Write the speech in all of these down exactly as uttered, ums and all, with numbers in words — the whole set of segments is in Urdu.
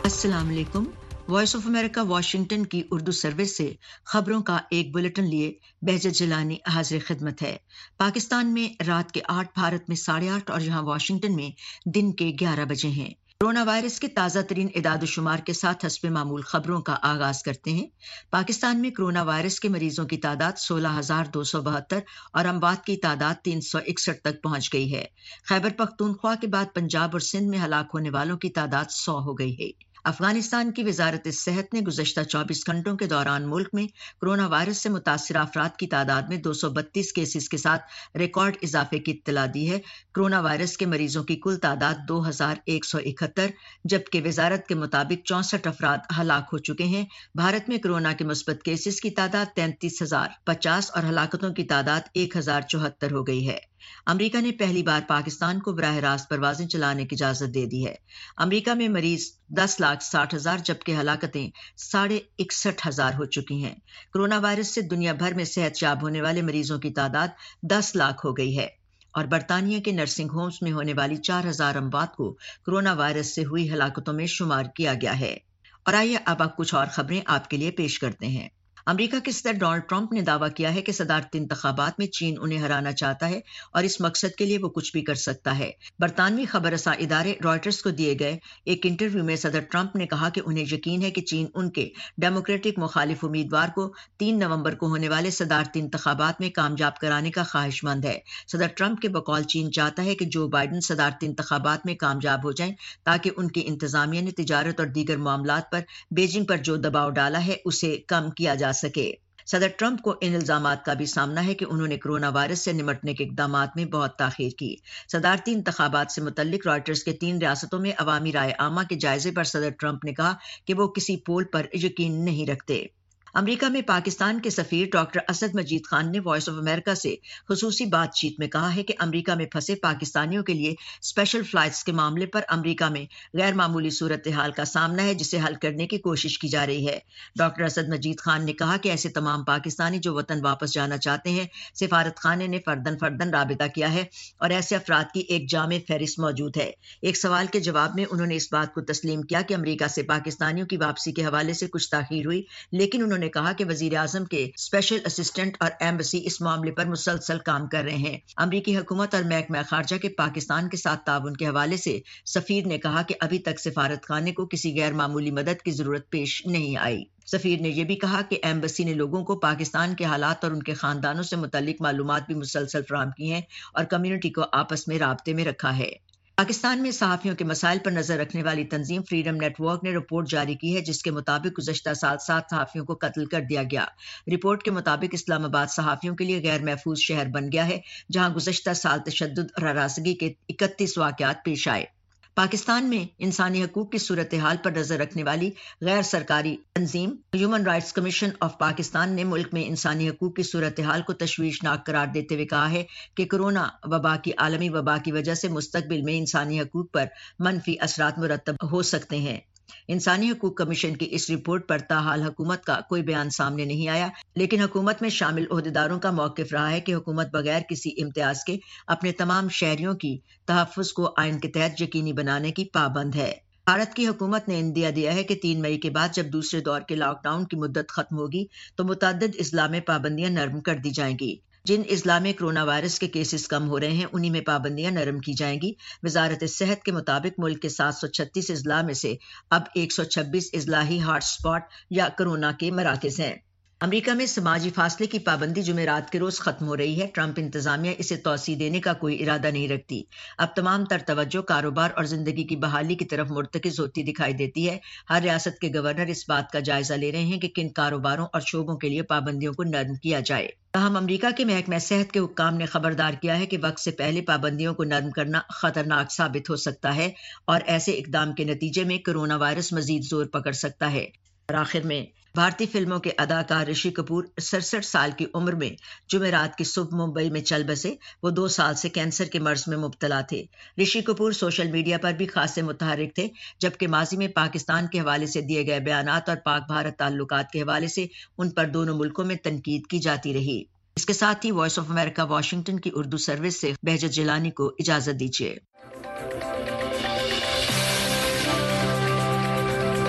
अस्सलाम वालेकुम। वॉइस ऑफ अमेरिका वाशिंगटन की उर्दू सर्विस से खबरों का एक बुलेटिन लिए बहजत जिलानी हाजिर खिदमत है। पाकिस्तान में रात के आठ, भारत में साढ़े आठ और यहाँ वाशिंगटन में दिन के ग्यारह बजे हैं। कोरोना वायरस के ताज़ा तरीन इदाद-ओ-शुमार के साथ हस्ब मामूल खबरों का आगाज करते हैं। पाकिस्तान में कोरोना वायरस के मरीजों की तादाद सोलह हजार दो सौ बहत्तर और अमवात की तादाद तीन सौ इकसठ तक पहुंच गई है। खैबर पख्तूनख्वा के बाद पंजाब और सिंध में हलाक होने वालों की तादाद सौ हो गई है। अफगानिस्तान की वजारत सेहत ने गुज़श्ता चौबीस घंटों के दौरान मुल्क में कोरोना वायरस से मुतासिर अफराद की तादाद में दो सौ बत्तीस केसेस के साथ रिकॉर्ड इजाफे की इत्तला दी है। कोरोना वायरस के मरीजों की कुल तादाद दो हजार एक सौ इकहत्तर, जबकि वजारत के मुताबिक चौंसठ अफराद हलाक हो चुके हैं। भारत में कोरोना के मुस्बत केसेस की तादाद तैंतीस हजार पचास और हलाकतों की तादाद एक हजार चौहत्तर हो गई है। अमरीका ने पहली बार पाकिस्तान को बराह रास्त परवाजें चलाने की इजाजत दे दी है। अमरीका में मरीज दस लाख साठ हजार जबकि हलाकतें साढ़े इकसठ हजार हो चुकी हैं। कोरोना वायरस से दुनिया भर में सेहत याब होने वाले मरीजों की तादाद दस लाख हो गई है और बरतानिया के नर्सिंग होम्स में होने वाली चार हजार अमवात को कोरोना वायरस से हुई हलाकतों में शुमार किया गया है। और आइए अब आप कुछ और खबरें आपके लिए पेश करते हैं। अमेरिका के सदर डोनाल्ड ट्रंप ने दावा किया है कि सदारती इंतखाबात में चीन उन्हें हराना चाहता है और इस मकसद के लिए वो कुछ भी कर सकता है। बरतानवी खबररसा इदारे रॉयटर्स को दिए गए एक इंटरव्यू में सदर ट्रंप ने कहा कि उन्हें यकीन है कि चीन उनके डेमोक्रेटिक मुखालिफ उम्मीदवार को तीन नवंबर को होने वाले सदारती इंतखाबात में कामयाब कराने का ख्वाहिशमंद है। सदर ट्रंप के बकौल चीन चाहता है कि जो बाइडन सदारती इंतखाबात में कामयाब हो जाएं ताकि उनकी इंतजामिया ने तिजारत और दीगर मामलात पर बीजिंग पर जो दबाव डाला है उसे कम किया जा सके। सदर ट्रंप को इन इल्जामात का भी सामना है कि उन्होंने कोरोना वायरस से निमटने के इक़दामात में बहुत ताख़ीर की। सदारती इंतखाबात से मुतल्लिक रॉयटर्स के तीन रियासतों में अवामी राय आमा के जायजे पर सदर ट्रंप ने कहा कि वो किसी पोल पर यकीन नहीं रखते। अमेरिका में पाकिस्तान के सफीर डॉक्टर असद मजीद खान ने वॉइस ऑफ अमेरिका से खुसूसी बातचीत में कहा है कि अमेरिका में फंसे पाकिस्तानियों के लिए स्पेशल फ्लाइट्स के मामले पर अमेरिका में गैर मामूली सूरत हाल का सामना है जिसे हल करने की कोशिश की जा रही है। डॉक्टर असद मजीद खान ने कहा कि ऐसे तमाम पाकिस्तानी जो वतन वापस जाना चाहते हैं, सिफारत खाने ने फर्दन फर्दन राबिता किया है और ऐसे अफराद की एक जामे फहरिस्त मौजूद है। एक सवाल के जवाब में उन्होंने इस बात को तस्लीम किया कि अमेरिका से पाकिस्तानियों की वापसी के हवाले से कुछ ताखीर हुई, लेकिन उन्होंने कहा कि वजीर आजम के स्पेशल असिस्टेंट और एम्बेसी इस मामले पर मुसलसल काम कर रहे हैं। अमरीकी हुकूमत और महकमा खारजा के पाकिस्तान के साथ ताउन के हवाले से सफीर ने कहा कि अभी तक सिफारत खाने को किसी गैर मामूली मदद की जरूरत पेश नहीं आई। सफीर ने यह भी कहा कि एम्बेसी ने लोगों को पाकिस्तान के हालात और उनके खानदानों से मुतल्लिक मालूमात भी मुसलसल फराहम की हैं और कम्युनिटी को आपस में राब्ते में रखा है। पाकिस्तान में सहाफ़ियों के मसाइल पर नजर रखने वाली तंजीम फ्रीडम नेटवर्क ने रिपोर्ट जारी की है जिसके मुताबिक गुज़श्ता साल सात सहाफ़ियों को कत्ल कर दिया गया। रिपोर्ट के मुताबिक इस्लामाबाद सहाफ़ियों के लिए गैर महफूज शहर बन गया है जहां गुज़श्ता साल तशद्दुद और हरासगी के इकतीस वाक़यात पेश आए। पाकिस्तान में इंसानी हकूक की सूरत हाल पर नजर रखने वाली गैर सरकारी तंजीम human rights commission of Pakistan ने मुल्क में इंसानी हकूक की सूरत हाल को तशवीशनाक करार देते हुए कहा है कि कोरोना वबा की आलमी वबा की वजह से मुस्तकबिल में इंसानी हकूक पर मनफी असरात मुरतब हो सकते हैं। इंसानी हकूक कमीशन की इस रिपोर्ट पर ताहाल हुकूमत का कोई बयान सामने नहीं आया, लेकिन हुकूमत में शामिल ओहदेदारों का मौक़िफ़ रहा है कि हुकूमत बगैर किसी इम्तियाज के अपने तमाम शहरियों की तहफ़्फ़ुज़ को आइन के तहत यकीनी बनाने की पाबंद है। भारत की हुकूमत ने इंदिया दिया है कि तीन मई के बाद जब दूसरे दौर के लॉकडाउन की मुद्दत खत्म होगी तो मुतअद्दिद अज़ला में पाबंदियां नरम कर दी जाएंगी। जिन अज़ला में कोरोना वायरस के केसेस कम हो रहे हैं उन्हीं में पाबंदियां नरम की जाएंगी। वजारत सेहत के मुताबिक मुल्क के सात सौ छत्तीस अज़ला में से अब एक सौ छब्बीस अज़ला ही हॉट स्पॉट या कोरोना के मराकज़ हैं। अमेरिका में समाजी फासले की पाबंदी जुमेरात के रोज खत्म हो रही है। ट्रंप इंतजामिया इसे तौसी देने का कोई इरादा नहीं रखती। अब तमाम तर तवज्जो कारोबार और जिंदगी की बहाली की तरफ मुर्तकिज होती दिखाई देती है। हर रियासत के गवर्नर इस बात का जायजा ले रहे हैं कि किन कारोबारों और शोबों के लिए पाबंदियों को नरम किया जाए। ताहम अमेरिका के महकमा सेहत के हुक्काम ने खबरदार किया है कि वक्त से पहले पाबंदियों को नरम करना खतरनाक साबित हो सकता है और ऐसे इकदाम के नतीजे में कोरोना वायरस मजीद जोर पकड़ सकता है। और आखिर में भारतीय फिल्मों के अदाकार ऋषि कपूर सड़सठ साल की उम्र में जुमेरात की सुबह मुंबई में चल बसे। वो दो साल से कैंसर के मर्ज में मुब्तला थे। ऋषि कपूर सोशल मीडिया पर भी खासे मुतहर्रिक थे, जबकि माजी में पाकिस्तान के हवाले से दिए गए बयानात और पाक भारत ताल्लुकात के हवाले से उन पर दोनों मुल्कों में तनकीद की जाती रही। इसके साथ ही वॉइस ऑफ अमेरिका वाशिंगटन की उर्दू सर्विस से बहजत जिलानी को इजाजत दीजिए।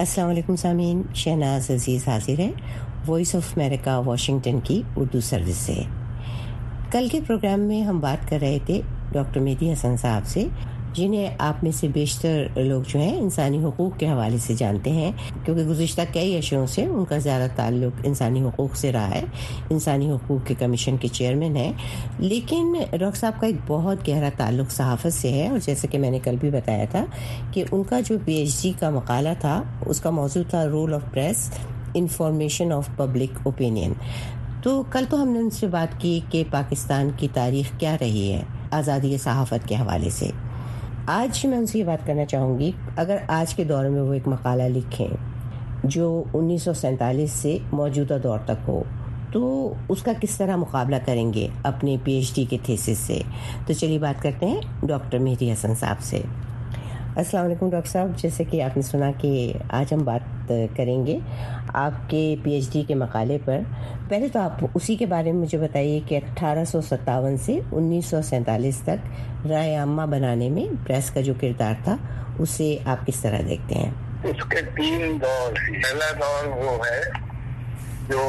السلام علیکم سامعین، شہناز عزیز حاضر ہے وائس آف امریکہ واشنگٹن کی اردو سروس سے۔ کل کے پروگرام میں ہم بات کر رہے تھے ڈاکٹر مہدی حسن صاحب سے، جنہیں آپ میں سے بیشتر لوگ جو ہیں انسانی حقوق کے حوالے سے جانتے ہیں، کیونکہ گزشتہ کئی عشروں سے ان کا زیادہ تعلق انسانی حقوق سے رہا ہے۔ انسانی حقوق کے کمیشن کے چیئرمین ہیں، لیکن ڈاکٹر صاحب کا ایک بہت گہرا تعلق صحافت سے ہے، اور جیسے کہ میں نے کل بھی بتایا تھا کہ ان کا جو پی ایچ ڈی کا مقالہ تھا اس کا موضوع تھا rule of press information of public opinion. تو کل تو ہم نے ان سے بات کی کہ پاکستان کی تاریخ کیا رہی ہے آزادی صحافت کے حوالے سے۔ آج میں ان سے یہ بات کرنا چاہوں گی، اگر آج کے دور میں وہ ایک مقالہ لکھیں جو انیس سو سینتالیس سے موجودہ دور تک ہو، تو اس کا کس طرح مقابلہ کریں گے اپنے پی ایچ ڈی کے تھیسس سے؟ تو چلیے بات کرتے ہیں ڈاکٹر مہدی حسن صاحب سے۔ السلام علیکم ڈاکٹر صاحب، جیسے کہ آپ نے سنا کہ آج ہم بات کریں گے آپ کے پی ایچ ڈی کے مقالے پر۔ پہلے تو آپ اسی کے بارے میں مجھے بتائیے کہ اٹھارہ سو ستاون سے انیس سو سینتالیس تک رائے عامہ بنانے میں پریس کا جو کردار تھا اسے آپ کس طرح دیکھتے ہیں؟ اس کے تین دور ہیں۔ پہلا دور وہ ہے جو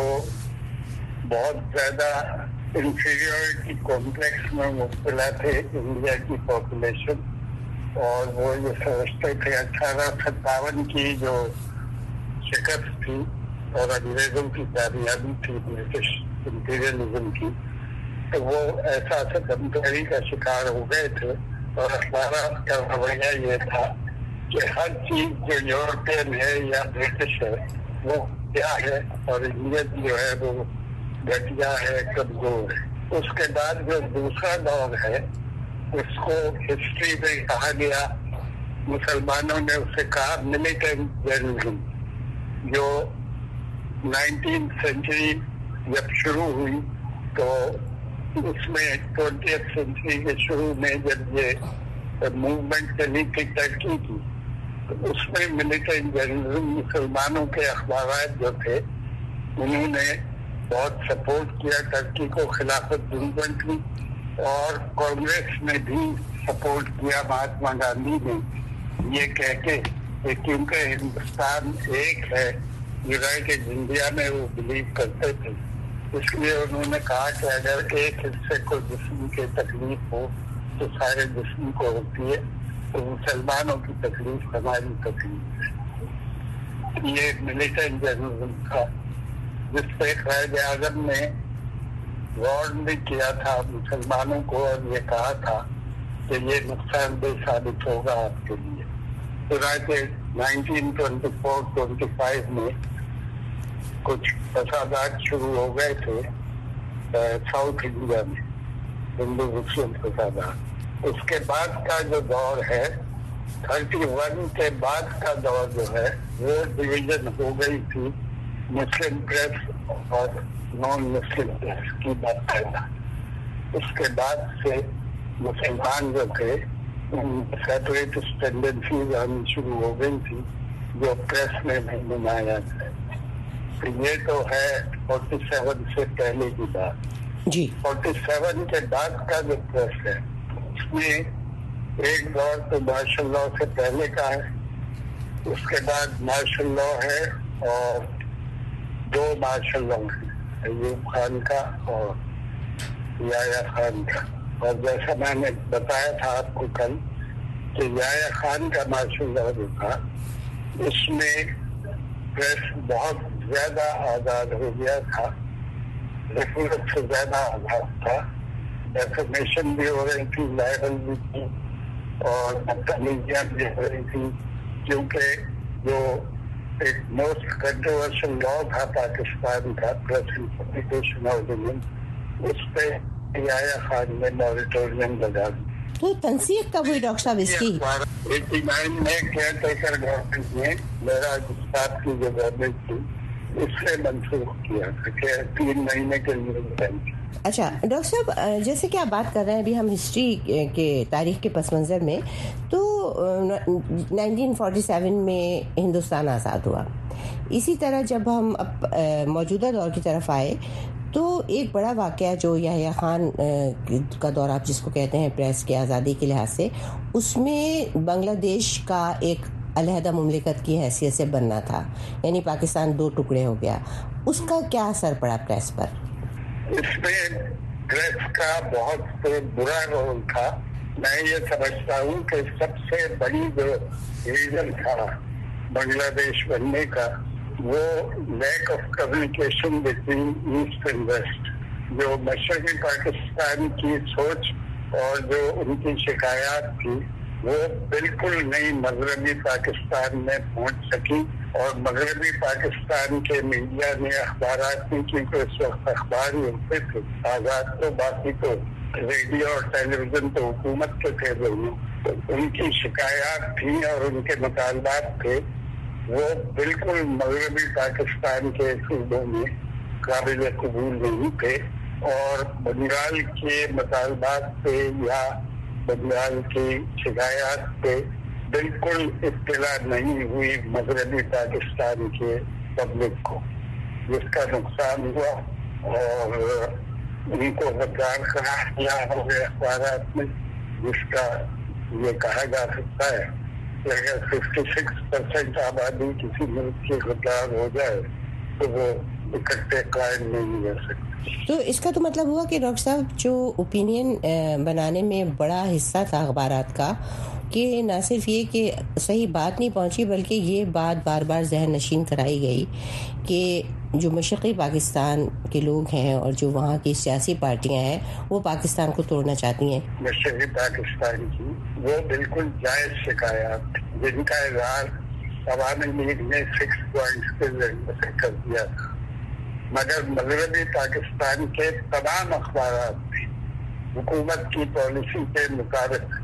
بہت زیادہ انفیریورٹی کمپلیکس میں مبتلا تھے انڈیا کی پاپولیشن، اور وہ یہ سمجھتے تھے اٹھارہ ستاون کی جو شکست تھی اور انگریزوں کی کامیابی تھی برٹش امپیریلزم کی، تو وہ احساس کمتری کا شکار ہو گئے تھے، اور اخبارات کا رویہ یہ تھا کہ ہر چیز جو یورپین ہے یا برٹش ہے وہ کیا ہے، اور انڈین جو ہے وہ گھٹیا ہے، کمزور ہے۔ اس کے بعد جو دوسرا دور ہے اس کو ہسٹری میں کہا گیا، مسلمانوں نے اسے کہا ملیٹنٹ جرنلزم، جو نائنٹین سینچری جب شروع ہوئی تو اس میں ٹوینٹیتھ سینچری کے شروع میں جب یہ موومنٹ چلی تھی ترکی کی، تو اس میں ملیٹنٹ جرنلزم مسلمانوں کے اخبارات جو تھے انہوں نے بہت سپورٹ کیا ترکی کو خلافت موومنٹ کی، اور کانگریس نے بھی سپورٹ کیا مہاتما گاندھی نے، یہ کہہ کے کہ کیونکہ ہندوستان ایک ہے، یونائٹڈ انڈیا میں وہ بلیو کرتے تھے، اس لیے انہوں نے کہا کہ اگر ایک حصے کو جسم کی تکلیف ہو تو سارے جسم کو ہوتی ہے، تو مسلمانوں کی تکلیف ہماری تکلیف ہے۔ یہ ملیٹنٹ جرنلزم تھا جس پہ قائد اعظم نے وارن بھی کیا تھا مسلمانوں کو، اور یہ کہا تھا کہ یہ نقصان دہ ثابت ہوگا آپ کے لیے۔ چنانچہ nineteen twenty four twenty five میں کچھ فسادات شروع ہو گئے تھے ساؤتھ انڈیا میں، ہندو مسلم فسادات۔ اس کے بعد کا جو دور ہے تھرٹی ون کے بعد کا دور جو ہے وہ ڈویژن ہو گئی تھی مسلم پریس اور نان مسلم پریس کی بات کرنا۔ اس کے بعد سے مسلمان جو تھے سیپریٹسٹ ٹینڈنسیز آنی شروع ہو گئی تھی جو پریس میں نہیں نمایاں ہے۔ تو یہ تو ہے فورٹی سیون سے پہلے کی بات۔ جی فورٹی سیون کے بعد کا جو پریس ہے اس میں ایک دور تو مارشل لاء سے پہلے کا ہے، اس کے بعد مارشل لاء ہے اور دو مارشل لاء ہیں، ایوب خان کا اور یحییٰ خان کا۔ اور جیسا میں نے بتایا تھا آپ کو کل کہ یحییٰ خان کا مارشل لاء جو تھا اس میں پریس بہت زیادہ آزاد ہو گیا تھا، ضرورت سے زیادہ آزاد تھا، ڈیفیمیشن بھی ہو رہی تھی، لائبل بھی تھی، اور بدتمیزیاں بھی ہو رہی تھی، کیونکہ جو ایک موسٹ کنٹروورشل لا تھا پاکستان کا پریس انفارمیشن آرڈیننس، اس پہ یحییٰ خان نے موریٹوریم لگا دی۔ تو تنسیق کب ہوئی ڈاکٹر صاحب اس کی؟ ایٹی نائن میں کیئر ٹیکر گورنمنٹ نے میرا گجرات کی جو گورنمنٹ تھی اس سے منسوخ کیا تھا کہ تین مہینے کے لیے۔ اچھا ڈاکٹر صاحب، جیسے کہ آپ بات کر رہے ہیں ابھی ہم ہسٹری کے تاریخ کے پس منظر میں، تو نائنٹین فورٹی سیون میں ہندوستان آزاد ہوا۔ اسی طرح جب ہم اب موجودہ دور کی طرف آئے تو ایک بڑا واقعہ جو یحییٰ خان کا دور آپ جس کو کہتے ہیں پریس کی آزادی کے لحاظ سے، اس میں بنگلہ دیش کا ایک علیحدہ مملکت کی حیثیت سے بننا تھا، یعنی پاکستان دو ٹکڑے ہو گیا، اس کا کیا اثر پڑا پریس پر؟ اس میں پریس کا بہت برا رول تھا. میں یہ سمجھتا ہوں کہ سب سے بڑی جو ریزن تھا بنگلہ دیش بننے کا وہ lack of communication between east and west. جو مشرقی پاکستان کی سوچ اور جو ان کی شکایات تھی وہ بالکل نہیں مغربی پاکستان میں پہنچ سکی، اور مغربی پاکستان کے میڈیا نے، اخبارات میں، کیونکہ اس وقت اخبار ہی ہوتے تھے آزاد، تو باقی تو ریڈیو اور ٹیلی ویژن تو حکومت کے تھے دونوں، تو ان کی شکایات تھیں اور ان کے مطالبات تھے وہ بالکل مغربی پاکستان کے صوبوں میں قابل قبول نہیں تھے. اور بنگال کے مطالبات پہ یا بنگال کی شکایات پہ بالکل اطلاع نہیں ہوئی مغربی پاکستان کے پبلک کو، جس کا نقصان ہوا اور ان کو غدار قرار دیا ہو گئے اخبارات میں، جس کا یہ کہا جا سکتا ہے کہ اگر ففٹی سکس پرسینٹ آبادی کسی ملک کی غدار ہو جائے تو وہ اکٹھے قائم نہیں رہ سکتے. تو اس کا تو مطلب ہوا کہ ڈاکٹر صاحب جو اوپینین بنانے میں بڑا حصہ تھا اخبارات کا، کہ نہ صرف یہ کہ صحیح بات نہیں پہنچی بلکہ یہ بات بار بار ذہن نشین کرائی گئی کہ جو مشرقی پاکستان کے لوگ ہیں اور جو وہاں کی سیاسی پارٹیاں ہیں وہ پاکستان کو توڑنا چاہتی ہیں. مشرقی پاکستان کی وہ بالکل جائز شکایات جن کا اظہار عوامی لیگ نے سکس پوائنٹس کے ذریعے سے کر دیا تھا، مگر مغربی پاکستان کے تمام اخبارات میں حکومت کی پالیسی کے مطابق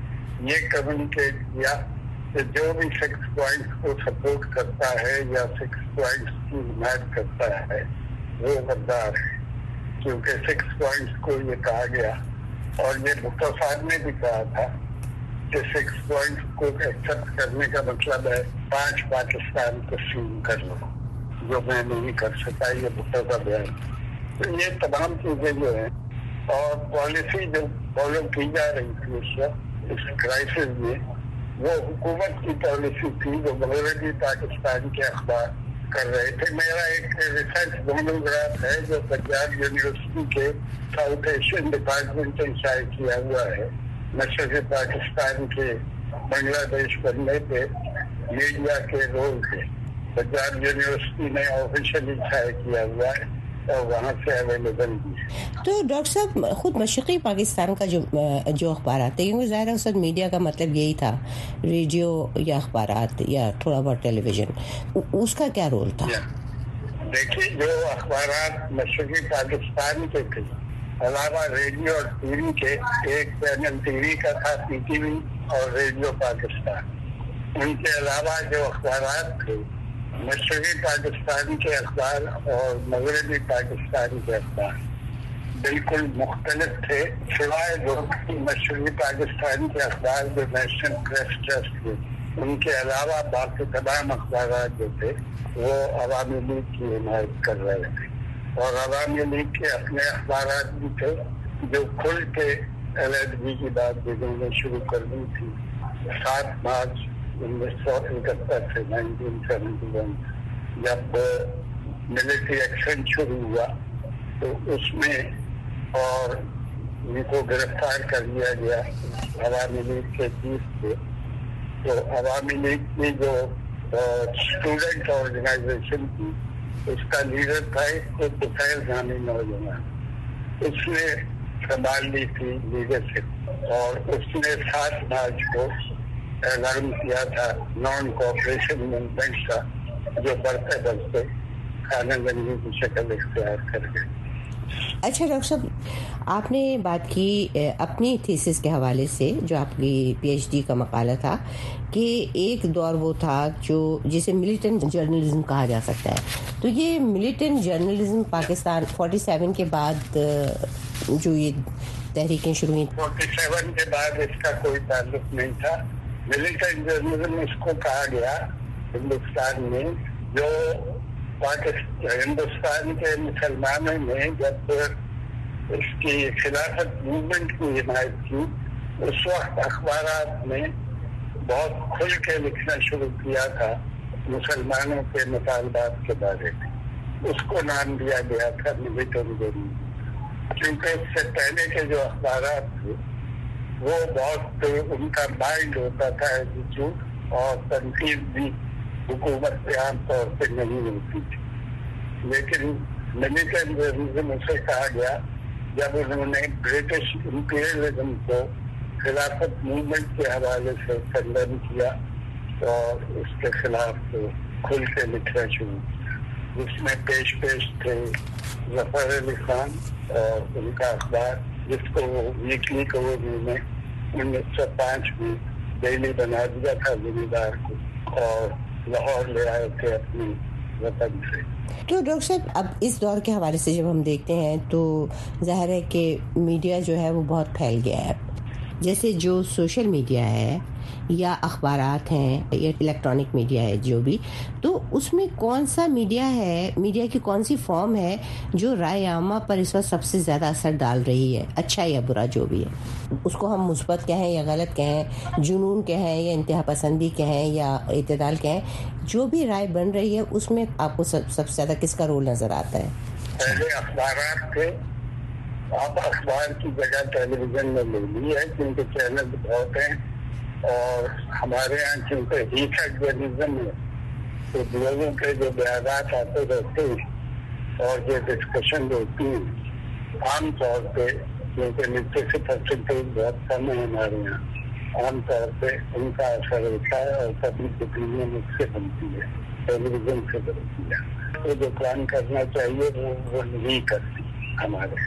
یہ کمیونیکیٹ کیا کہ جو بھی سکس پوائنٹس کو سپورٹ کرتا ہے یا سکس پوائنٹس کی حمایت کرتا ہے وہ غدار ہے، کیونکہ سکس پوائنٹس کو یہ کہا گیا اور یہ بھٹو صاحب نے بھی کہا تھا کہ سکس پوائنٹس کو ایکسپٹ کرنے کا مطلب ہے پانچ پاکستان تسلیم کر لو، جو میں نہیں کر سکا، یہ بھٹو کا بیان. تو یہ تمام چیزیں جو ہیں اور پالیسی جو فالو کی جا رہی تھی اس وقت اس کرائسس میں، وہ حکومت کی پالیسی تھی جو مغربی پاکستان کے اخبار کر رہے تھے. میرا ایک ریسرچ مونوگراف ہے جو پنجاب یونیورسٹی کے ساؤتھ ایشین ڈپارٹمنٹ نے شائع کیا ہوا ہے، مشرقی پاکستان کے بنگلہ دیش بننے پہ میڈیا کے رول پہ. پنجاب یونیورسٹی نے آفیشلی شائع کیا ہوا ہے اور وہاں سے اویلیبل بھی ہے. تو ڈاکٹر صاحب خود مشرقی پاکستان کا جو جو اخبارات ہے، کیونکہ ظاہر ہے اس وقت میڈیا کا مطلب یہی تھا، ریڈیو یا اخبارات یا تھوڑا بہت ٹیلی ویژن، اس کا کیا رول تھا؟ دیکھیے جو اخبارات مشرقی پاکستان کے تھے علاوہ ریڈیو اور ٹی وی کے، ایک چینل ٹی وی کا تھا پی ٹی وی اور ریڈیو پاکستان، ان کے علاوہ جو اخبارات تھے مشرقی پاکستان کے اخبار اور مغربی پاکستان کے اخبار بالکل مختلف تھے، سوائے دو مشرقی پاکستان کے اخبار جو نیشنل پریس ٹرسٹ تھے، ان کے علاوہ باقی تمام اخبارات جو تھے وہ عوامی لیگ کی حمایت کر رہے تھے. اور عوامی لیگ کے اپنے اخبارات بھی تھے جو کھل کے علیحدگی کی بات جنہوں نے شروع کر دی تھی سات مارچ انیس سو اکہتر سے نائنٹین سیونٹی ون جب ملٹری ایکشن شروع ہوا تو اس میں اور ان کو گرفتار کر لیا گیا عوامی لیگ کے چیف سے. تو عوامی لیگ کی جو اسٹوڈنٹ آرگنائزیشن تھی اس کا لیڈر تھا ایک طفیل نامی نوجوان، اس نے سنبھال لی تھی لیڈرشپ اور اس نے سات مارچ کو اعلان کیا تھا نان کوآپریشن موومنٹ کا، جو بڑھتے بڑھتے خانہ جنگی کی شکل اختیار کر گئے. اچھا ڈاکٹر صاحب، آپ نے بات کی اپنی تھیسس کے حوالے سے جو آپ کی پی ایچ ڈی کا مقالہ تھا کہ ایک دور وہ تھا جو جسے ملیٹنٹ جرنلزم کہا جا سکتا ہے. تو یہ militant journalism Pakistan forty seven کے بعد جو یہ تحریکیں شروع ہوئی، فورٹی سیون کے بعد اس کا کوئی تعلق نہیں تھا. ملیٹنٹ جرنلزم اس کو کہا گیا ہندوستان میں، جو ہندوستان کے مسلمانوں نے جب اس کی خلافت موومنٹ کی حمایت کی اس وقت اخبارات میں بہت کھل کے لکھنا شروع کیا تھا مسلمانوں کے مطالبات کے بارے میں. اس کو نام دیا گیا تھا ملیٹنٹ جرنلزم، کیونکہ اس سے پہلے کے جو اخبارات تھے وہ بہت ان کا مائنڈ ہوتا تھا ایٹیٹیوڈ، اور تنقید بھی حکومت پہ عام طور پہ نہیں ملتی تھی. لیکن ملیٹنٹ جرنلزم اسے کہا گیا جب انہوں نے برٹش امپیریلزم کو خلافت موومنٹ کے حوالے سے کنڈم کیا اور اس کے خلاف کھل کے لکھنا شروع کیا، جس میں پیش پیش تھے ظفر علی خان اور ان کا اخبار جس کو وہ ویکلی کو انہوں نے انیس سو پانچ میں ڈیلی بنا دیا تھا زمیندار کو، اور لاہور لے آئے تھے اپنی وطن سے. تو ڈاکٹر صاحب اب اس دور کے حوالے سے جب ہم دیکھتے ہیں تو ظاہر ہے کہ میڈیا جو ہے وہ بہت پھیل گیا ہے. جیسے جو سوشل میڈیا ہے یا اخبارات ہیں یا الیکٹرانک میڈیا ہے جو بھی، تو اس میں کون سا میڈیا ہے، میڈیا کی کون سی فارم ہے جو رائے عامہ پر اس وقت سب سے زیادہ اثر ڈال رہی ہے، اچھا یا برا جو بھی ہے، اس کو ہم مثبت کہیں یا غلط کہیں، جنون کہیں یا انتہا پسندی کہیں یا اعتدال کہیں، جو بھی رائے بن رہی ہے اس میں آپ کو سب سب سے زیادہ کس کا رول نظر آتا ہے؟ پہلے اخبارات تھے، اب اخبار کی جگہ ٹیلی ویژن میں لے لی ہے کیونکہ چینل بہت ہیں، اور ہمارے یہاں چونکہ ہیٹڈ جرنلزم ہے تو لوگوں کے جو بیانات آتے رہتے ہیں اور جو ڈسکشن ہوتی ہیں عام طور پہ، کیونکہ لٹریسی پرسنٹیج بہت کم ہے ہمارے یہاں، عام طور پہ ان کا اثر ہوتا ہے اور پبلک اوپینین اس سے بنتی ہے، ٹیلی ویژن سے بنتی ہے. تو جو کام کرنا چاہیے وہ وہ نہیں کرتی ہمارے،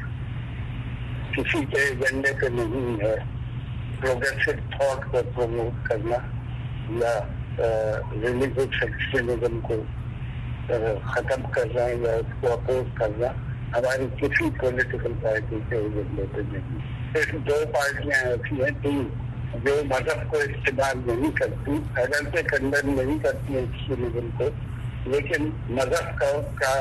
کسی کے ایجنڈے پہ نہیں ہے پروگریسو تھاٹ کو پروموٹ کرنا یا ریلیجیس ایکسٹریمزم کو ختم کرنا یا اس کو اپوز کرنا ہماری کسی پولیٹیکل پارٹی کے ایجنڈے پہ نہیں. صرف دو پارٹیاں ایسی ہیں تین جو مذہب کو استعمال نہیں کرتی، اگرچہ کنڈم نہیں کرتی ایکسٹریمزم کو، لیکن مذہب کا کا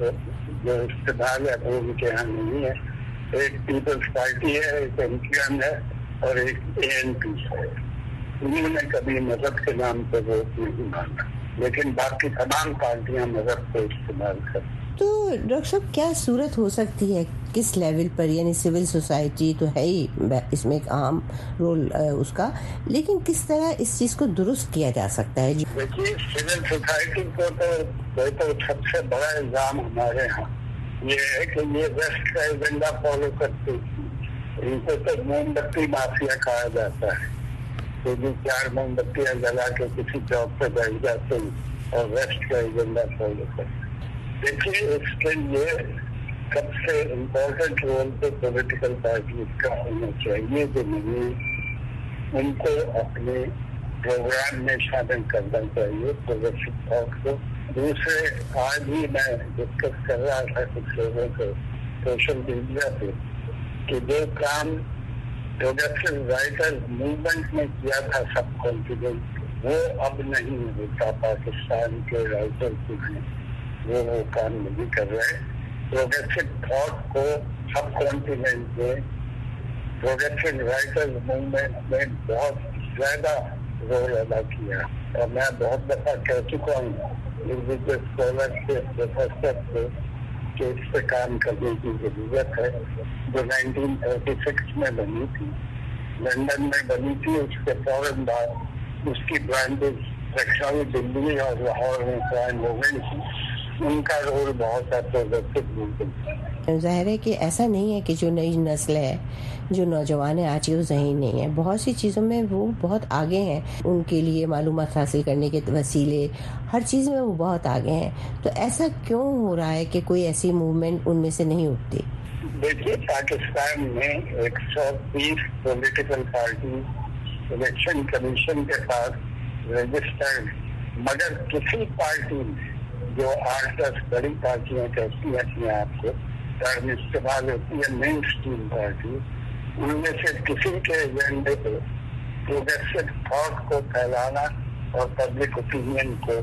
جو استعمال ہے وہ ان کے یہاں نہیں ہے. ایک پیپلز پارٹی ہے، ایک ایم کیو ایم ہے اور ایک اے این پی ہے. انہوں نے کبھی مذہب کے نام پہ ووٹ نہیں مانگا، لیکن باقی تمام پارٹیاں مذہب کو استعمال کرتی. تو ڈاکٹر صاحب کیا صورت ہو سکتی ہے کس لیول پر، یعنی سول سوسائٹی تو ہے ہی اس میں ایک اہم رول اس کا، لیکن کس طرح اس چیز کو درست کیا جا سکتا ہے؟ دیکھیے سول سوسائٹی کو تو تو سب سے بڑا الزام ہمارے یہاں یہ ہے کہ یہ ویسٹ کا ایجنڈا فالو کرتے ہیں. ان کو تو موم بتی مافیا کہا جاتا ہے، تو جو چار موم بتیاں جلا کے کسی چوک پہ بیٹھ جاتے ہیں اور ویسٹ کا ایجنڈا فالو کرتے ہیں. دیکھیے اس کے لیے سب سے امپورٹنٹ رول تو پولیٹیکل پارٹیز کا ہونا چاہیے جو نہیں ان کو اپنے پروگرام میں شامل کرنا چاہیے پروگریسو تھاٹ کو. دوسرے آج ہی میں ڈسکس کر رہا تھا کچھ لوگوں کو سوشل میڈیا پہ کہ جو کام پروگریسو رائٹر موومنٹ نے کیا تھا سب کانفیڈنٹ، وہ اب نہیں ہوتا. پاکستان کے رائٹر جو ہیں وہ وہ کام نہیں کر رہے. پروگریسو تھاٹ کو سب کانٹیننٹ میں پروگریسو رائٹر موومنٹ میں بہت زیادہ رول ادا کیا، اور میں بہت دفعہ کہہ چکا ہوں اسکالر سے پروفیسر سے کہ اس پہ کام کرنے کی ضرورت ہے. جو نائنٹین تھرٹی سکس میں بنی تھی، لندن میں بنی تھی، اس کے فوراً بعد اس کی برانچز لکھنؤ، دلی اور لاہور میں قائم ہو گئی تھی. ان کا رول بہت ہے. ظاہر ہے کہ ایسا نہیں ہے کہ جو نئی نسل ہے، جو نوجوان ہیں آج کے وہ ذہین نہیں ہے، بہت سی چیزوں میں وہ بہت آگے ہیں. ان کے لیے معلومات حاصل کرنے کے وسیلے ہر چیز میں وہ بہت آگے ہیں. تو ایسا کیوں ہو رہا ہے کہ کوئی ایسی موومنٹ ان میں سے نہیں اٹھتی؟ دیکھیے پاکستان میں ایک سو بیس پولیٹیکل پارٹی الیکشن کمیشن کے پاس رجسٹرڈ، مگر کسی پارٹی میں جو آٹھ دس بڑی پارٹیاں کہتی ہیں اپنے آپ کو، ٹرم استعمال ہوتی ہے مین اسٹریم پارٹی، ان میں سے کسی کے ایجنڈے پہ پروگریسو تھاٹ کو پھیلانا اور پبلک اوپینین کو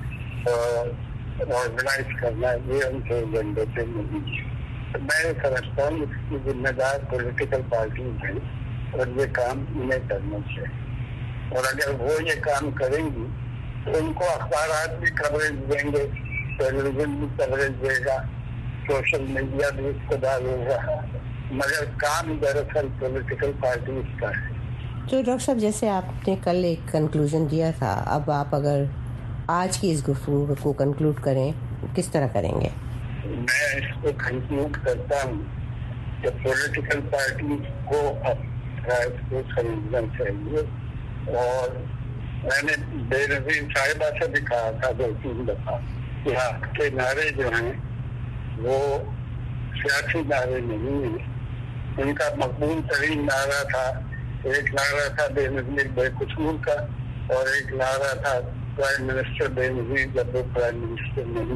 آرگنائز کرنا یہ ان کے ایجنڈے پہ نہیں ہے. میں سمجھتا ہوں اس کی ذمہ دار پولیٹیکل پارٹیز ہیں اور یہ کام انہیں کرنا چاہیے. اور اگر وہ یہ کام کریں گی تو ان کو اخبارات بھی کوریج دیں گے, ٹیلی ویژن بھی کوریج دے گا, سوشل میڈیا بھی اس کو ڈالے گا, مگر کام دراصل پولیٹیکل پارٹیز کا ہے. تو ڈاکٹر صاحب جیسے آپ نے کل ایک کنکلوژن دیا تھا, اب آپ اگر آج کی اس گفتگو کو کنکلوڈ کریں کس طرح کریں گے؟ میں اس کو کنکلوڈ کرتا ہوں کہ پولیٹیکل پارٹیز کو اپنے کو سمجھنا چاہیے, اور میں نے بے نظیر صاحبہ سے بھی کہا تھا دو تین دفعہ کہ آپ کے نعرے جو ہیں وہ سیاسی نعرے نہیں ہیں. ان کا مقبول ترین نعرہ تھا, ایک نعرہ تھا بے نظیر بے قصور کا, اور ایک نعرہ تھا پرائم منسٹر بے نظیر جب وہ پرائم منسٹر نہیں.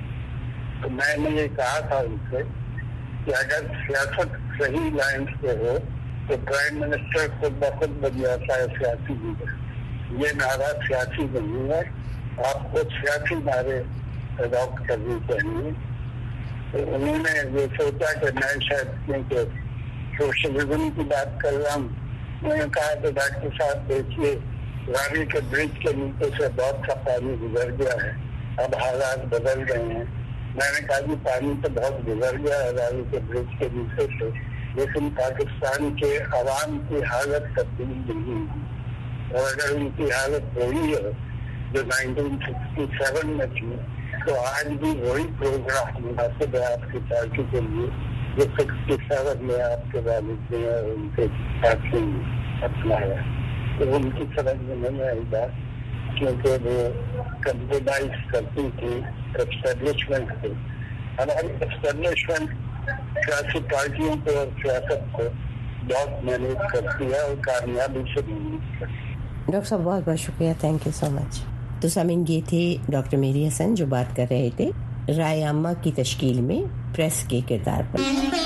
تو میں نے یہ کہا تھا ان سے کہ اگر سیاست صحیح لائنس پہ ہو تو پرائم منسٹر خود بخود بن جاتا ہے سیاسی لیڈر. یہ نعرہ سیاسی نہیں ہے, آپ کو سیاسی نعرے اڈاپٹ کرنے چاہیے. تو انہوں نے یہ سوچا کہ میں شاید کیونکہ سوشلزم کی بات کر رہا ہوں, میں نے کہا کہ ڈاکٹر صاحب دیکھیے راوی کے برج کے نیچے سے بہت سا پانی گزر گیا ہے, اب حالات بدل گئے ہیں. میں نے کہا کہ پانی تو بہت گزر گیا ہے راوی کے برج کے نیچے سے, لیکن پاکستان کے عوام کی حالت تبدیل نہیں ہوئی, اور اگر ان کی حالت وہی ہے جو نائنٹین سکسٹی سیون میں تھی تو آج بھی وہی پروگرام مناسب ہے آپ کی پارٹی کے لیے جو سکسٹی سیون میں آپ کے والد نے اور ان کے ساتھی اپنایا. تو ان کی سمجھ میں نہیں آئی بات, کیونکہ وہ کمپرومائز کرتی تھی اسٹیبلشمنٹ سے. ہماری اسٹیبلشمنٹ سیاسی پارٹیوں کو اور سیاست کو بہت مینیج کرتی ہے اور کامیابی سے مینیج کرتی ہے. ڈاکٹر صاحب بہت بہت شکریہ, تھینک یو سو مچ. تو سامعین یہ تھے ڈاکٹر میری حسن جو بات کر رہے تھے رائے عامہ کی تشکیل میں پریس کے کردار پر.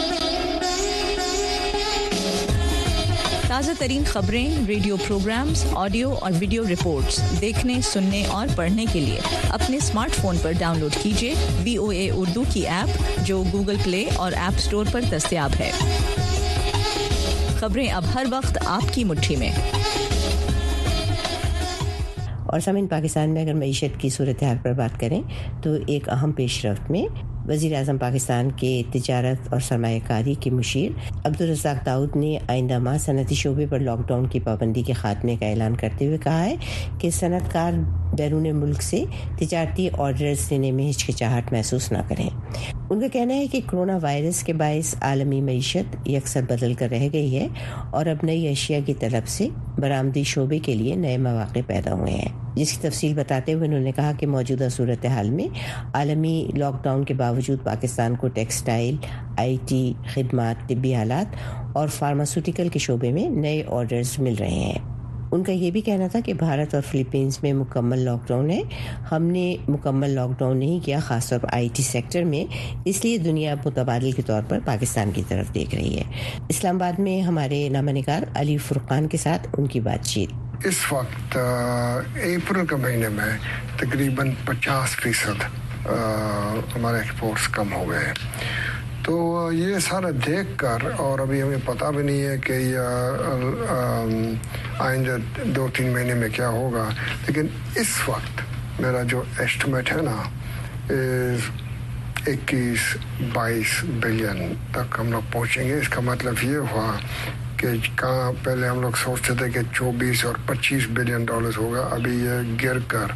تازہ ترین خبریں, ریڈیو پروگرامز, آڈیو اور ویڈیو رپورٹس دیکھنے, سننے اور پڑھنے کے لیے اپنے اسمارٹ فون پر ڈاؤن لوڈ کیجیے وی او اے اردو کی ایپ جو گوگل پلے اور ایپ اسٹور پر دستیاب ہے. خبریں اب ہر وقت آپ کی مٹھی میں. اور سامعین پاکستان میں اگر معیشت کی صورتحال پر بات کریں تو ایک اہم پیش رفت میں وزیر اعظم پاکستان کے تجارت اور سرمایہ کاری کے مشیر عبدالرزاق داؤد نے آئندہ ماہ صنعتی شعبے پر لاک ڈاؤن کی پابندی کے خاتمے کا اعلان کرتے ہوئے کہا ہے کہ صنعت کار بیرون ملک سے تجارتی آرڈرز لینے میں ہچکچاہٹ محسوس نہ کریں. ان کا کہنا ہے کہ کرونا وائرس کے باعث عالمی معیشت یکسر بدل کر رہ گئی ہے اور اب نئی اشیاء کی طلب سے برآمدی شعبے کے لیے نئے مواقع پیدا ہوئے ہیں, جس کی تفصیل بتاتے ہوئے انہوں نے کہا کہ موجودہ صورتحال میں عالمی لاک ڈاؤن کے باوجود پاکستان کو ٹیکسٹائل, آئی ٹی, خدمات, طبی آلات اور فارماسوٹیکل کے شعبے میں نئے آرڈرز مل رہے ہیں. ان کا یہ بھی کہنا تھا کہ بھارت اور فلپینز میں مکمل لاک ڈاؤن ہے, ہم نے مکمل لاک ڈاؤن نہیں کیا, خاص طور پر آئی ٹی سیکٹر میں, اس لیے دنیا متبادل کے طور پر پاکستان کی طرف دیکھ رہی ہے. اسلام آباد میں ہمارے نامہ نگار علی فرقان کے ساتھ ان کی بات چیت. اس وقت اپریل کے مہینے میں تقریباً پچاس فیصد ہمارے ایکسپورٹس کم ہو گئے ہیں. تو یہ سارا دیکھ کر, اور ابھی ہمیں پتہ بھی نہیں ہے کہ یہ آئندہ دو تین مہینے میں کیا ہوگا, لیکن اس وقت میرا جو ایسٹیمیٹ ہے نا اکیس بائیس بلین تک ہم لوگ پہنچیں گے. اس کا مطلب یہ ہوا کہ کہاں پہلے ہم لوگ سوچتے تھے کہ چوبیس اور پچیس بلین ڈالرز ہوگا, ابھی یہ گر کر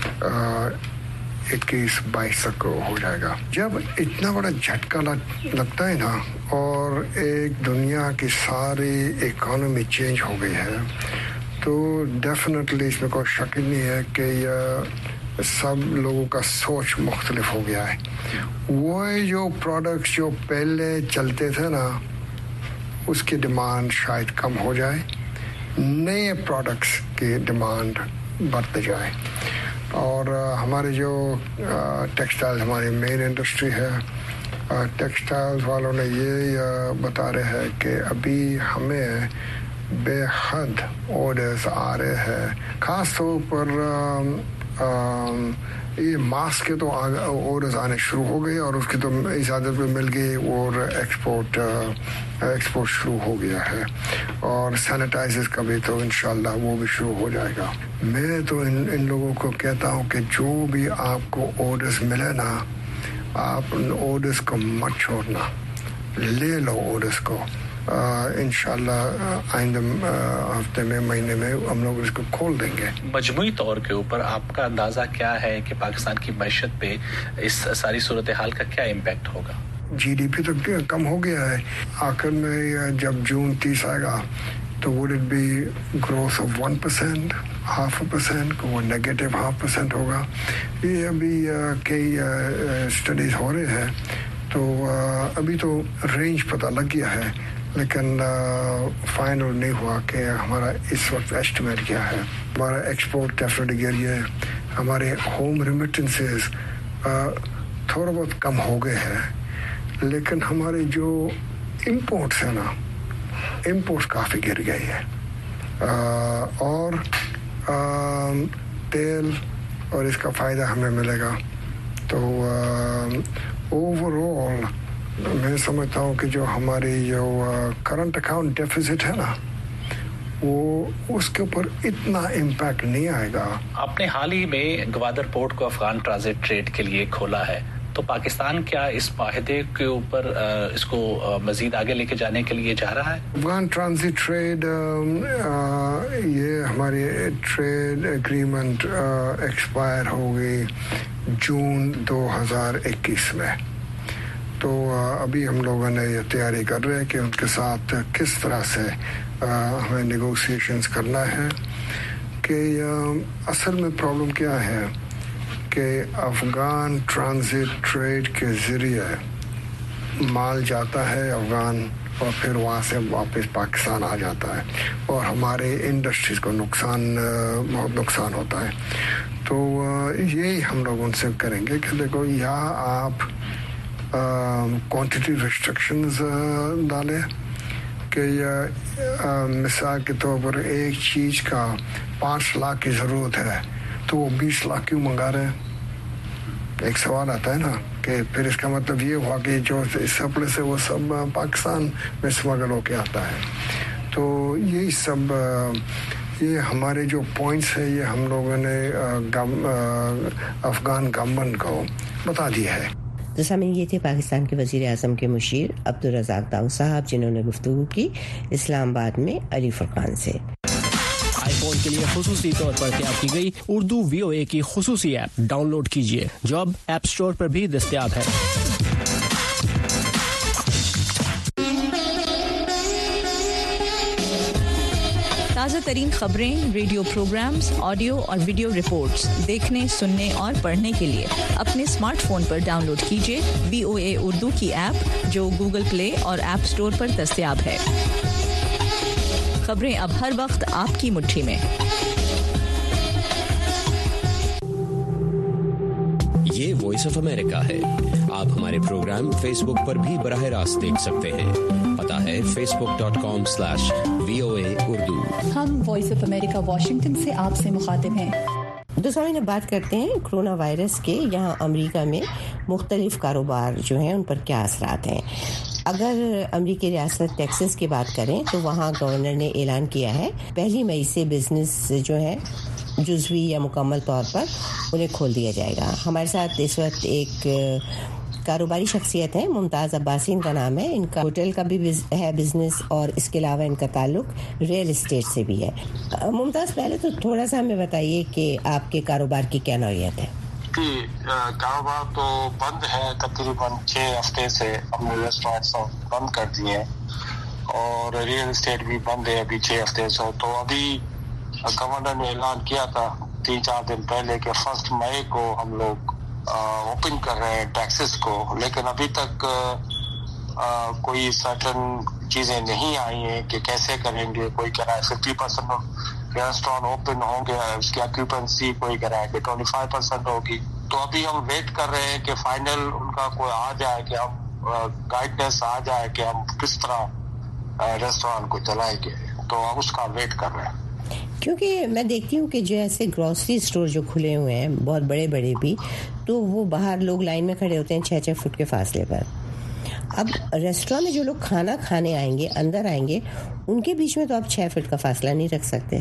اکیس بائیس تک ہو جائے گا. جب اتنا بڑا جھٹکا لگتا ہے نا, اور ایک دنیا کی ساری اکانومی چینج ہو گئی ہے, تو ڈیفینیٹلی اس میں کوئی شک نہیں ہے کہ یہ سب لوگوں کا سوچ مختلف ہو گیا ہے. وہ جو پروڈکٹس جو پہلے چلتے تھے نا, اس کی ڈیمانڈ شاید کم ہو جائے, نئے پروڈکٹس کی ڈیمانڈ بڑھتے جائے. اور ہمارے جو ٹیکسٹائل ہماری مین انڈسٹری ہے, ٹیکسٹائل والوں نے یہ بتا رہے ہیں کہ ابھی ہمیں بے حد آرڈرز آ رہے ہیں, خاص طور پر یہ ماسک کے تو آرڈرز آنے شروع ہو گئے اور اس کی تو اجازت بھی مل گئی اور ایکسپورٹ ایکسپورٹ شروع ہو گیا ہے اور سینیٹائزر کا بھی تو انشاءاللہ وہ بھی شروع ہو جائے گا. میں تو ان ان لوگوں کو کہتا ہوں کہ جو بھی آپ کو آرڈرز ملے نا, آپ ان آرڈرز کو مت چھوڑنا, لے لو آرڈرز کو. انشاءاللہ آئندہ ہفتے میں مہینے میں ہم لوگ اس کو کھول دیں گے. مجموعی طور کے اوپر آپ کا اندازہ کیا ہے کہ پاکستان کی معیشت پہ اس ساری صورتحال کا کیا امپیکٹ ہوگا؟ جی ڈی پی تو کم ہو گیا ہے. آخر میں جب جون تیس آئے گا تو would it be growth of one percent, half a percent, وہ نیگیٹو ہاف پرسینٹ ہوگا. یہ ابھی کئی اسٹڈیز ہو رہے ہیں تو ابھی تو رینج پتہ لگ گیا ہے لیکن فائنل نہیں ہوا کہ ہمارا اس وقت ایسٹیمیٹ کیا ہے. ہمارا ایکسپورٹ ڈیفینیٹلی گر گیا ہے. ہمارے ہوم ریمیٹنسز تھوڑا بہت کم ہو گئے ہیں لیکن ہمارے جو امپورٹس ہیں نا, امپورٹس کافی گر گئی ہے. اور تیل اور اس کا فائدہ ہمیں ملے گا. تو اوور آل میں سمجھتا ہوں کہ جو ہماری جو کرنٹ اکاؤنٹ ڈیفیسٹ ہے نا وہ اس کے اوپر اتنا امپیکٹ نہیں آئے گا. آپ نے حال ہی میں گوادر پورٹ کو افغان ٹرانزٹ ٹریڈ کے لیے کھولا ہے, تو پاکستان کیا اس معاہدے کے اوپر اس کو مزید آگے لے کے جانے کے لیے جا رہا ہے؟ افغان ٹرانزٹ ٹریڈ یہ ہماری ٹریڈ ایگریمنٹ ایکسپائر ہو گئی جون دو ہزار اکیس میں. تو ابھی ہم لوگوں نے یہ تیاری کر رہے ہیں کہ ان کے ساتھ کس طرح سے ہمیں نیگوسیشنز کرنا ہے. کہ اصل میں پرابلم کیا ہے کہ افغان ٹرانزٹ ٹریڈ کے ذریعے مال جاتا ہے افغان اور پھر وہاں سے واپس پاکستان آ جاتا ہے اور ہمارے انڈسٹریز کو نقصان بہت نقصان ہوتا ہے. تو یہی ہم لوگ ان سے کریں گے کہ دیکھو یہاں آپ کوانٹٹی ریسٹرکشنز ڈالیں کہ مثال کے طور پر ایک چیز کا پانچ لاکھ کی ضرورت ہے تو وہ بیس لاکھ کیوں منگا رہے ہیں. ایک سوال آتا ہے نا کہ پھر اس کا مطلب یہ ہوا کہ جو سپلے سے وہ سب پاکستان میں اسمگل ہو کے آتا ہے. تو یہی سب یہ ہمارے جو پوائنٹس ہیں یہ ہم لوگوں نے افغان گورنمنٹ کو بتا دیا ہے. تو سامعین یہ تھے پاکستان کے وزیر اعظم کے مشیر عبدالرزاق داؤد صاحب جنہوں نے گفتگو کی اسلام آباد میں علی فرقان سے. آئی فون کے لیے خصوصی طور پر تیار کی گئی اردو وی او اے کی خصوصی ایپ ڈاؤن لوڈ کیجیے جو اب ایپ سٹور پر بھی دستیاب ہے. تازہ ترین خبریں، ریڈیو پروگرامز، آڈیو اور ویڈیو رپورٹس دیکھنے، سننے اور پڑھنے کے لیے اپنے اسمارٹ فون پر ڈاؤن لوڈ کیجیے وی او اے اردو کی ایپ جو گوگل پلے اور ایپ سٹور پر دستیاب ہے. خبریں اب ہر وقت آپ کی مٹھی میں. یہ وائس آف امریکہ ہے. آپ ہمارے پروگرام فیس بک پر بھی براہ راست دیکھ سکتے ہیں. پتہ ہے Facebook dot com slash V O A Urdu. ہم وائس آف امریکہ واشنگٹن سے آپ سے مخاطب ہیں. دوستوں اب بات کرتے ہیں کرونا وائرس کے. یہاں امریکہ میں مختلف کاروبار جو ہیں ان پر کیا اثرات ہیں. اگر امریکی ریاست ٹیکسس کی بات کریں تو وہاں گورنر نے اعلان کیا ہے پہلی مئی سے بزنس جو ہے جزوی یا مکمل طور پر انہیں کھول دیا جائے گا. ہمارے ساتھ اس وقت ایک کاروباری شخصیت ہے، ممتاز عباسی ان کا نام ہے. ان کا ہوٹل کا بھی ہے بزنس اور اس کے علاوہ ان کا تعلق ریئل اسٹیٹ سے بھی ہے. ممتاز پہلے تو تھوڑا سا ہمیں بتائیے کہ آپ کے کاروبار کی کیا نوعیت ہے. جی کاروبار تو بند ہے تقریباً چھ ہفتے سے. ہم نے ریسٹورینٹس بند کر دیے ہیں اور ریئل اسٹیٹ بھی بند ہے ابھی چھ ہفتے سے. تو ابھی گورنر نے اعلان کیا تھا تین چار دن پہلے کہ فرسٹ مئی کو ہم لوگ اوپن کر رہے ہیں ٹیکسس کو، لیکن ابھی تک آ, کوئی سرٹن چیزیں نہیں آئی ہیں کہ کیسے کریں گے. کوئی کہہ رہا ہے ففٹی پرسینٹ ریسٹورینٹ اوپن ہوں گے، اس کی آکیوپنسی کوئی کہہ رہا ہے کہ ٹوئنٹی فائیو پرسینٹ ہوگی. تو ابھی ہم ویٹ کر رہے ہیں کہ فائنل ان کا کوئی آ جائے کہ ہم گائیڈنس آ جائے کہ ہم کس طرح ریسٹورینٹ کو چلائیں گے. تو ہم اس کا ویٹ کر رہے ہیں. کیونکہ میں دیکھتی ہوں کہ جو ایسے گروسری اسٹور جو کھلے ہوئے ہیں بہت بڑے بڑے بھی, تو وہ باہر لوگ لائن میں کھڑے ہوتے ہیں چھ چھ فٹ کے فاصلے پر. اب ریسٹورینٹ میں جو لوگ کھانا کھانے آئیں گے, اندر آئیں گے, ان کے بیچ میں تو آپ چھ فٹ کا فاصلہ نہیں رکھ سکتے.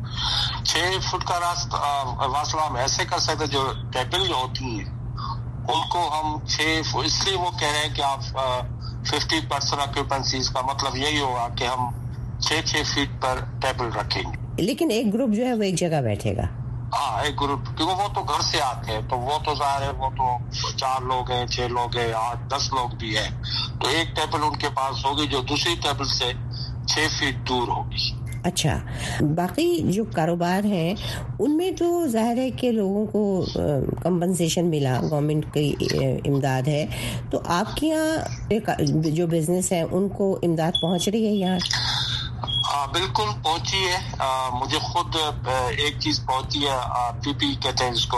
چھ فٹ کا فاصلہ ہم ایسے کر سکتے, جو ٹیبل جو ہوتی ہیں ان کو ہم چھ فٹ, اس لیے وہ کہہ رہے ہیں کہ آپ ففٹی پرسینٹ آکوپینسیز کا مطلب یہی ہوگا کہ ہم چھ چھ فٹ پر ٹیبل رکھیں گے. لیکن ایک گروپ جو ہے وہ ایک جگہ بیٹھے گا. ہاں ایک گروپ, کیونکہ وہ تو گھر سے آتے ہیں, تو وہ تو ظاہر ہے وہ تو چار لوگ ہیں, چھ لوگ ہیں, آٹھ دس لوگ بھی ہیں, تو ایک ٹیبل ان کے پاس ہوگی جو دوسری ٹیبل سے چھ فٹ دور ہوگی. اچھا, باقی جو کاروبار ہیں ان میں تو ظاہر ہے کہ لوگوں کو کمپنسیشن ملا, گورنمنٹ کی امداد ہے, تو آپ کے یہاں جو بزنس ہیں ان کو امداد پہنچ رہی ہے یہاں؟ ہاں بالکل پہنچی ہے. آ, مجھے خود ایک چیز پہنچی ہے, پی پی کہتے ہیں اس کو,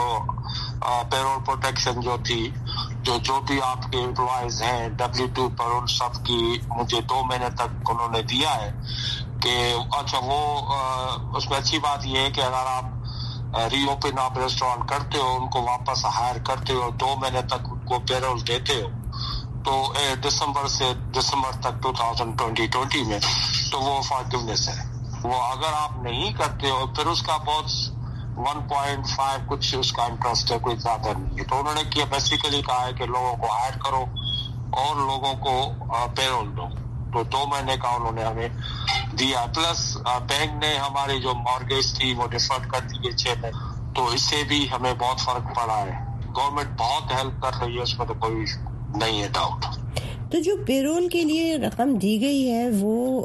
پیرول پروٹیکشن جو تھی, جو جو بھی آپ کے امپلائیز ہیں ڈبلیو ٹو پر, ان سب کی مجھے دو مہینے تک انہوں نے دیا ہے کہ اچھا وہ آ, اس میں اچھی بات یہ ہے کہ اگر آپ ری اوپن آپ ریسٹورینٹ کرتے ہو, ان کو واپس ہائر کرتے ہو, دو مہینے تک ان کو پیرول دیتے ہو, تو دسمبر سے دسمبر تک دو ہزار بیس میں, تو وہ فارگیونیس ہے. وہ اگر آپ نہیں کرتے ہو پھر اس کا بہت ون پوائنٹ فائیو کچھ اس کا انٹرسٹ ہے, کوئی زیادہ نہیں ہے. تو انہوں نے کیا بیسیکلی کہا ہے کہ لوگوں کو ہائر کرو اور لوگوں کو پیرول دو, تو دو مہینے کا انہوں نے ہمیں دیا. پلس بینک نے ہماری جو مارگیج تھی وہ ڈیفرڈ کر دی ہے چھ مہینے, تو اس سے بھی ہمیں بہت فرق پڑا ہے. گورنمنٹ بہت ہیلپ کر رہی ہے, اس میں تو کوئی نہیں ہے ڈاؤٹ. تو جو پیرول کے لیے رقم دی گئی ہے وہ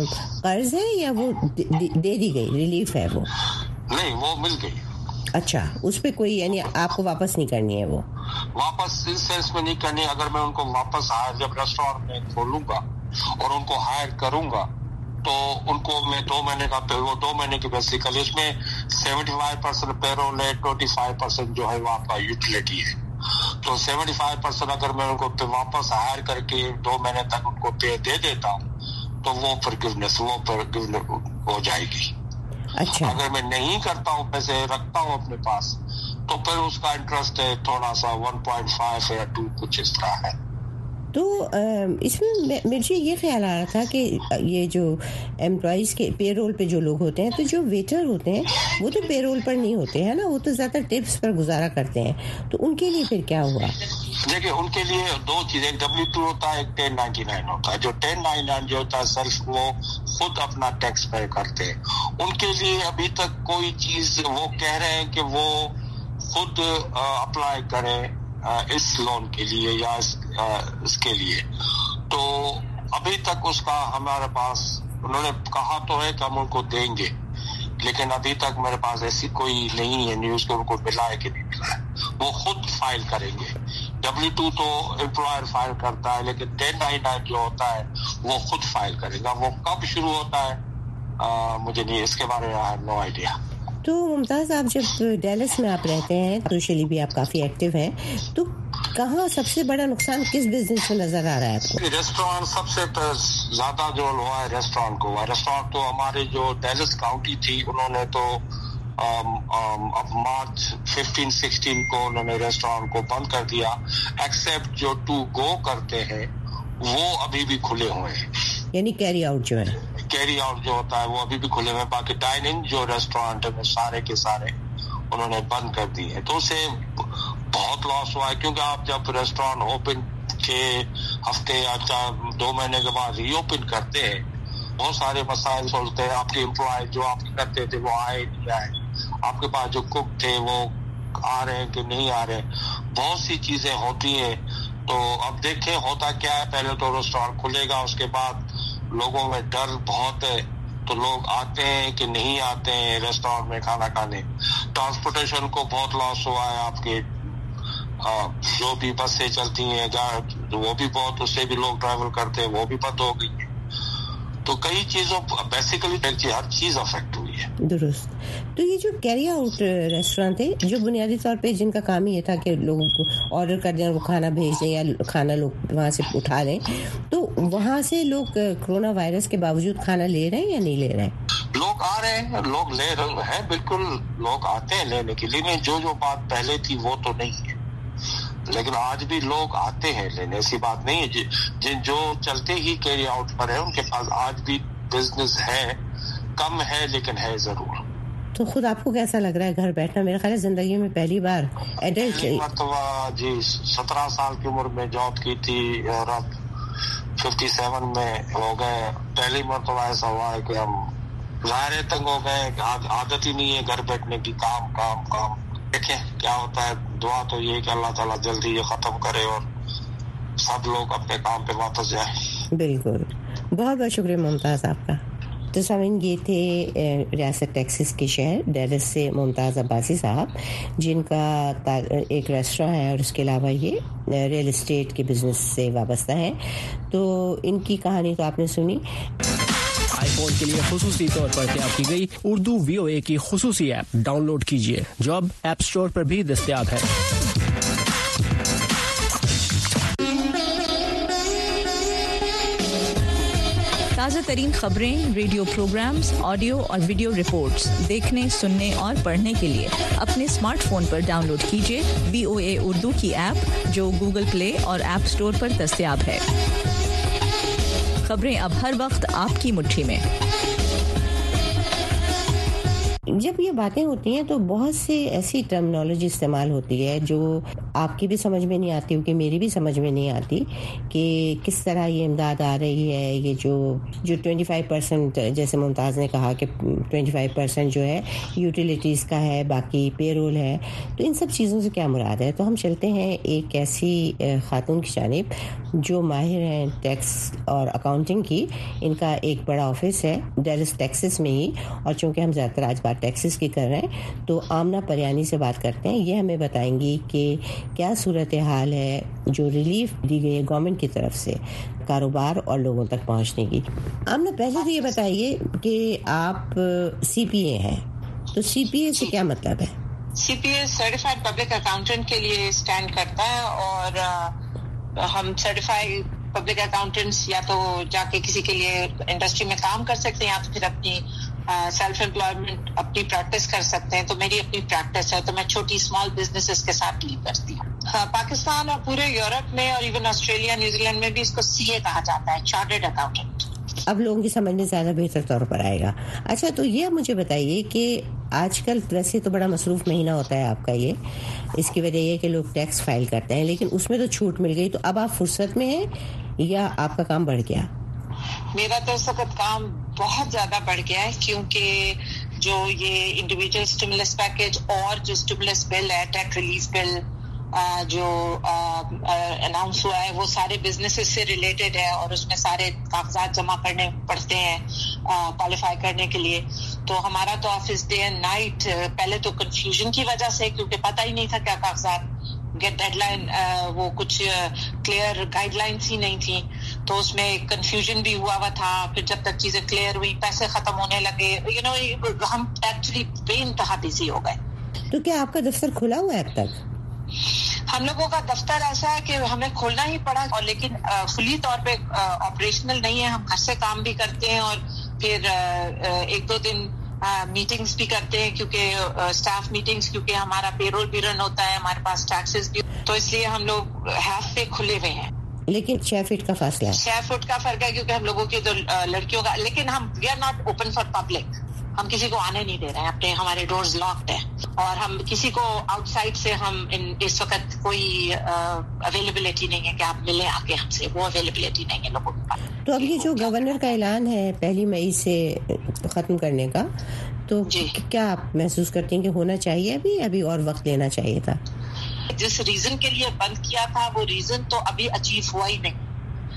قرض ہے یا وہ دے دی گئی, ریلیف ہے وہ؟ نہیں, وہ مل گئی. اچھا, اس پہ کوئی یعنی آپ کو واپس نہیں کرنی ہے؟ وہ واپس اس سینس میں نہیں کرنی. اگر میں ان کو واپس ہائر جب ریسٹورینٹ میں کھولوں گا اور ان کو ہائر کروں گا تو ان کو میں دو مہینے کا وہ دو مہینے کی بیسیکلی اس میں سیونٹی فائیو پرسینٹ پیرول ہے, ٹوینٹی فائیو پرسینٹ جو ہے وہ آپ کا یوٹیلیٹی ہے. تو سیونٹی فائیو پرسینٹ اگر میں ان کو واپس ہائر کر کے دو مہینے تک ان کو پے دے دیتا ہوں تو وہ فارگیونیس وہ فارگیونیس ہو جائے گی. اچھا, اگر میں نہیں کرتا ہوں, پیسے رکھتا ہوں اپنے پاس, تو پھر اس کا انٹرسٹ ہے تھوڑا سا ون پوائنٹ فائیو یا ٹو کچھ اس طرح ہے. تو اس میں مجھے یہ خیال آ رہا تھا کہ یہ جو امپلائیز کے پے رول پہ جو لوگ ہوتے ہیں, تو جو ویٹر ہوتے ہیں وہ تو پے رول پر نہیں ہوتے ہیں نا, وہ تو زیادہ ٹپس پر گزارا کرتے ہیں, تو ان کے لیے پھر کیا ہوا؟ دیکھیں ان کے لیے دو چیزیں, ایک ڈبلیو ٹو ہوتا ہے, ایک ٹین نائنٹی نائن ہوتا ہے. جو ٹین نائنٹی نائن جو ہوتا ہے سیلف وہ خود اپنا ٹیکس پے کرتے ہیں. ان کے لیے ابھی تک کوئی چیز وہ کہہ رہے ہیں کہ وہ خود اپلائی کریں اس لون کے لیے یا اس, اس کے لیے, تو ابھی تک اس کا ہمارے پاس انہوں نے کہا تو ہے کہ ہم ان کو دیں گے, لیکن ابھی تک میرے پاس ایسی کوئی نہیں ہے نیوز کہ ان کو ملا ہے کہ نہیں ملا ہے. وہ خود فائل کریں گے. ڈبلیو ٹو تو امپلائر فائل کرتا ہے, لیکن ٹین نائنٹی نائن جو ہوتا ہے وہ خود فائل کرے گا. وہ کب شروع ہوتا ہے آ, مجھے نہیں, اس کے بارے میں آئی ہیو نو آئیڈیا. تو ممتاز, آپ جب ڈیلس میں آپ رہتے ہیں, سوشلی بھی آپ کافی ایکٹیو ہیں, تو کہاں سب سے بڑا نقصان کس بزنس میں نظر آ رہا ہے آپ کو؟ ریسٹورینٹ سب سے زیادہ جو ہوا ہے ریسٹورینٹ کو ہوا. ریسٹورینٹ تو ہمارے جو ڈیلس کاؤنٹی تھی انہوں نے تو اب مارچ ففٹین سکسٹین کو انہوں نے ریسٹورینٹ کو بند کر دیا, ایکسیپٹ جو ٹو گو کرتے ہیں وہ ابھی بھی کھلے ہوئے ہیں, یعنی کیری آؤٹ جو ہے کیری آؤٹ جو ہوتا ہے وہ ابھی بھی کھلے ہوئے ہیں. باقی ڈائن ان جو ریسٹورینٹ ہے وہ سارے کے سارے انہوں نے بند کر دی ہے. تو اسے بہت لاس ہوا ہے, کیونکہ آپ جب ریسٹورینٹ اوپن چھ ہفتے یا دو مہینے کے بعد ری اوپن کرتے ہیں, بہت سارے مسائل سوچتے ہیں. آپ کے امپلائی جو آپ کرتے تھے وہ آئے نہیں آئے, آپ کے پاس جو کک تھے وہ آ رہے ہیں کہ نہیں آ رہے, بہت سی چیزیں ہوتی ہیں. تو اب دیکھیں ہوتا کیا ہے. پہلے تو ریسٹورینٹ کھلے گا, اس کے بعد لوگوں میں ڈر بہت ہے, تو لوگ آتے ہیں کہ نہیں آتے ہیں ریسٹورینٹ میں کھانا کھانے. ٹرانسپورٹیشن کو بہت لاس ہوا ہے. آپ کے جو بھی بسیں چلتی ہیں وہ بھی بہت, اس سے بھی لوگ ٹریول کرتے ہیں, وہ بھی بند ہو گئی. تو کئی چیزوں بیسیکلی ہر چیز افیکٹ ہوئی ہے. درست. تو یہ جو کیری آؤٹ ریسٹورینٹ ہے جو بنیادی طور پہ جن کا کام یہ تھا کہ لوگوں کو آرڈر کر دیں, وہ کھانا بھیج دیں یا کھانا لوگ وہاں سے اٹھا لیں, تو وہاں سے لوگ کرونا وائرس کے باوجود کھانا لے رہے ہیں یا نہیں لے رہے ہیں؟ لوگ آ رہے ہیں, لوگ لے رہے ہیں, بالکل لوگ آتے ہیں لینے کے لیے. نہیں, جو جو بات پہلے تھی وہ تو نہیں ہے, لیکن آج بھی لوگ آتے ہیں لینے, ایسی بات نہیں ہے. جن جو چلتے ہی کیری آؤٹ پر ہے ان کے پاس آج بھی بزنس ہے, کم ہے لیکن ہے ضرور. تو خود آپ کو کیسا لگ رہا ہے گھر بیٹھنا؟ میرے خیال ہے زندگی میں پہلی بار ایڈلٹ مرتبہ جی سترہ سال کی عمر میں جاب کی تھی اور اب ففٹی سیون میں ہو گئے. پہلی مرتبہ ایسا ہوا ہے کہ ہم ظاہر تنگ ہو گئے, عادت ہی نہیں ہے گھر بیٹھنے کی, کام کام کام. دیکھیں کیا ہوتا ہے. دعا تو یہ کہ اللہ تعالیٰ جلدی یہ ختم کرے اور سب لوگ اپنے کام پہ واپس جائیں. بالکل, بہت بہت شکریہ ممتاز آپ کا. تو سامعین, یہ تھے ریاست ٹیکساس کے شہر ڈیلس سے ممتاز عباسی صاحب, جن کا ایک ریسٹوراں ہے اور اس کے علاوہ یہ ریئل اسٹیٹ کے بزنس سے وابستہ ہیں. تو ان کی کہانی تو آپ نے سنی. آئی فون کے لیے خصوصی طور پر تیار کی گئی اردو وی او اے کی خصوصی ایپ ڈاؤن لوڈ کیجیے, جو اب ایپ اسٹور پر بھی دستیاب ہے. تازہ ترین خبریں, ریڈیو پروگرامز, آڈیو اور ویڈیو رپورٹس دیکھنے, سننے اور پڑھنے کے لیے اپنے اسمارٹ فون پر ڈاؤن لوڈ کیجیے وی او اے اردو کی ایپ, جو گوگل پلے اور ایپ اسٹور پر دستیاب ہے. خبریں اب ہر وقت آپ کی مٹھی میں. جب یہ باتیں ہوتی ہیں تو بہت سے ایسی ٹرمنالوجی استعمال ہوتی ہے جو آپ کی بھی سمجھ میں نہیں آتی, کہ میری بھی سمجھ میں نہیں آتی کہ کس طرح یہ امداد آ رہی ہے. یہ جو جو ٹوئنٹی فائیو پرسینٹ جیسے ممتاز نے کہا کہ ٹوئنٹی فائیو پرسینٹ جو ہے یوٹیلیٹیز کا ہے, باقی پے رول ہے, تو ان سب چیزوں سے کیا مراد ہے. تو ہم چلتے ہیں ایک ایسی خاتون کی جانب جو ماہر ہیں ٹیکس اور اکاؤنٹنگ کی. ان کا ایک بڑا آفس ہے ڈیلس ٹیکساس میں ہی, اور چونکہ ہم زیادہ تر آج بات ٹیکساس کی کر رہے ہیں تو آمنہ پریانی سے بات کرتے ہیں. یہ ہمیں بتائیں گی کہ کیا صورتحال ہے جو ریلیف دی گئی ہے گورنمنٹ کی طرف سے کاروبار اور لوگوں تک پہنچنے کی. آمنہ, پہلے تو یہ بتائیے کہ آپ سی پی اے ہیں, تو سی پی اے سے کیا مطلب ہے؟ C P A certified public accountant کے لیے اسٹینڈ کرتا ہے, اور ہم سرٹیفائڈ پبلک اکاؤنٹنٹس یا تو جا کے کسی کے لیے انڈسٹری میں کام کر سکتے ہیں, یا تو پھر اپنی سیلف امپلائمنٹ اپنی پریکٹس کر سکتے ہیں. تو میری اپنی پریکٹس ہے, تو میں چھوٹی اسمال بزنسز کے ساتھ ڈیل کرتی ہوں. پاکستان اور پورے یورپ میں اور ایون آسٹریلیا, نیوزی لینڈ میں بھی اس کو سی اے کہا جاتا ہے, چارٹرڈ اکاؤنٹنٹ. اب لوگوں کی سمجھنے زیادہ بہتر طور پر آئے گا. اچھا, تو یہ مجھے بتائیے کہ آج کل ویسے تو بڑا مصروف مہینہ ہوتا ہے آپ کا یہ, اس کی وجہ یہ کہ لوگ ٹیکس فائل کرتے ہیں, لیکن اس میں تو چھوٹ مل گئی, تو اب آپ فرصت میں ہیں یا آپ کا کام بڑھ گیا؟ میرا تو اس وقت کام بہت زیادہ بڑھ گیا ہے, کیونکہ جو یہ انڈیویجول اسٹیمولس پیکج اور جو اسٹیمولس بل ہے, ٹیکس ریلیف بل جو اناؤنس ہوا ہے, وہ سارے بزنسز سے ریلیٹڈ ہے, اور اس میں سارے کاغذات جمع کرنے پڑتے ہیں کوالیفائی کرنے کے لیے. تو ہمارا تو آفس ڈے اینڈ نائٹ, پہلے تو کنفیوژن کی وجہ سے, کیونکہ پتہ ہی نہیں تھا کیا کاغذات, ڈیڈ لائن وہ کچھ کلیئر گائیڈ لائنس ہی نہیں تھیں, تو اس میں کنفیوژن بھی ہوا ہوا تھا. پھر جب تک چیزیں کلیئر ہوئی, پیسے ختم ہونے لگے, یو نو ہم ایکچولی بے انتہا بزی ہو گئے. تو کیا آپ کا دفتر کھلا ہوا ہے اب تک؟ ہم لوگوں کا دفتر ایسا ہے کہ ہمیں کھولنا ہی پڑا, اور لیکن فلی طور پہ آپریشنل نہیں ہے. ہم گھر سے کام بھی کرتے ہیں, اور پھر ایک دو دن میٹنگز بھی کرتے ہیں, کیونکہ اسٹاف میٹنگز, کیونکہ ہمارا پے رول بھی رن ہوتا ہے, ہمارے پاس ٹیکسز بھی, تو اس لیے ہم لوگ ہاف پہ کھلے ہوئے ہیں. لیکن چھ فٹ کا فاصلہ ہے, چھ فٹ کا فرق ہے, کیونکہ ہم لوگوں کی تو لڑکیوں کا, لیکن ہم we are not open for public, ہم کسی کو آنے نہیں دے رہے ہیں, اپنے ہمارے ڈورز لاکڈ ہیں, اور ہم کسی کو آؤٹ سائڈ سے ہم اس وقت کوئی اویلیبلٹی نہیں ہے کہ آپ ملیں آ کے ہم سے, وہ اویلیبلٹی نہیں ہے لوگوں کے پاس. تو اب یہ جو گورنر کا اعلان ہے پہلی مئی سے ختم کرنے کا, تو جی کیا آپ محسوس کرتی ہیں کہ ہونا چاہیے ابھی ابھی اور وقت لینا چاہیے تھا؟ جس ریزن کے لیے بند کیا تھا وہ ریزن تو ابھی اچیو ہوا ہی نہیں.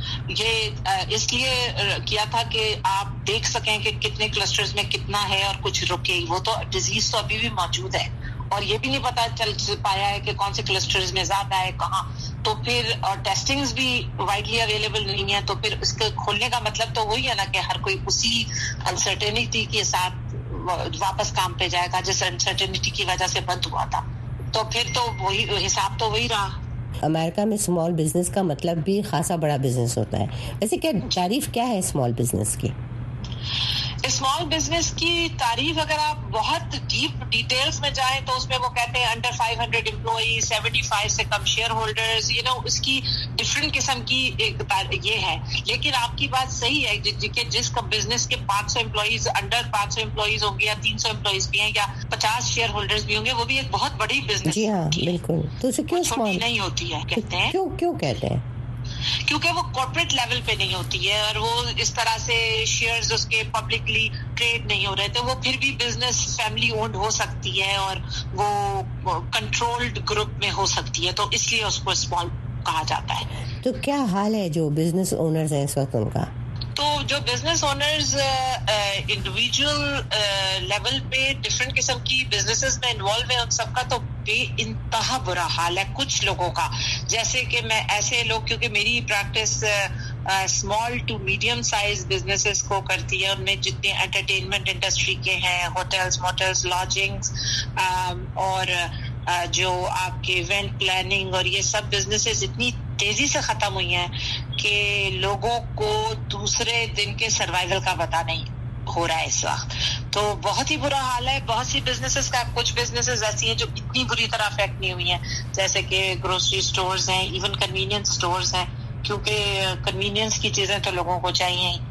یہ اس لیے کیا تھا کہ آپ دیکھ سکیں کہ کتنے کلسٹرز میں کتنا ہے اور کچھ رکے. وہ تو ڈیزیز تو ابھی بھی موجود ہے, اور یہ بھی نہیں پتا چل پایا ہے کہ کون سے کلسٹرز میں زیادہ ہے کہاں. تو پھر اور ٹیسٹنگز بھی وائڈلی اویلیبل نہیں ہے, تو پھر اس کے کھولنے کا مطلب تو وہی ہے نا کہ ہر کوئی اسی انسرٹینٹی کے ساتھ واپس کام پہ جائے گا جس انسرٹینٹی کی وجہ سے بند ہوا تھا. تو پھر تو وہی حساب تو وہی رہا. امریکہ میں اسمال بزنس کا مطلب بھی خاصا بڑا بزنس ہوتا ہے. ویسے کیا تعریف کیا ہے اسمال بزنس کی؟ اسمال بزنس کی تعریف اگر آپ بہت ڈیپ ڈیٹیلز میں جائیں تو اس میں وہ کہتے ہیں under five hundred employee, seventy five سے کم شیئر ہولڈرز، یو نو اس کی ڈفرینٹ قسم کی ایک یہ ہے. لیکن آپ کی بات صحیح ہے کہ جس کا بزنس کے پانچ سو امپلائیز، انڈر پانچ سو امپلائیز ہوں گے یا تین سو امپلائیز بھی ہیں یا پچاس شیئر ہولڈرز بھی ہوں گے، وہ بھی ایک بہت بڑی بزنس. جی ہاں بالکل. تو اسے کیوں چھوٹی نہیں ہوتی ہے کہتے ہیں. کیوں کیوں کہتے ہیں؟ کیونکہ وہ کارپوریٹ لیول پہ نہیں ہوتی ہے اور وہ اس طرح سے شیئرز اس کے پبلکلی ٹریڈ نہیں ہو رہے تھے. وہ پھر بھی بزنس فیملی اونڈ ہو سکتی ہے اور وہ کنٹرولڈ گروپ میں ہو سکتی ہے، تو اس لیے اس کو اسمال کہا جاتا ہے. تو کیا حال ہے جو بزنس اونرز ہیں اس وقت ان کا؟ تو جو بزنس اونرز انڈیویجول لیول پہ ڈفرینٹ قسم کی بزنسز میں انوالو ہیں، ان سب کا تو بے انتہا برا حال ہے. کچھ لوگوں کا، جیسے کہ میں ایسے لوگ، کیونکہ میری practice small to medium size businesses کو کرتی ہے، ان میں جتنے انٹرٹینمنٹ انڈسٹری کے ہیں، ہوٹلز، موٹلز، لاجنگز اور جو آپ کے ایونٹ پلاننگ اور یہ سب بزنسز اتنی تیزی سے ختم ہوئی ہیں کہ لوگوں کو دوسرے دن کے سروائیول کا پتہ نہیں ہو رہا ہے اس وقت. تو بہت ہی برا حال ہے. بہت سی بزنسز کا، کچھ بزنسز ایسی ہیں جو اتنی بری طرح افیکٹ نہیں ہوئی ہیں، جیسے کہ گروسری سٹورز ہیں، ایون کنوینئنس سٹورز ہیں، کیونکہ کنوینئنس کی چیزیں تو لوگوں کو چاہیے ہی.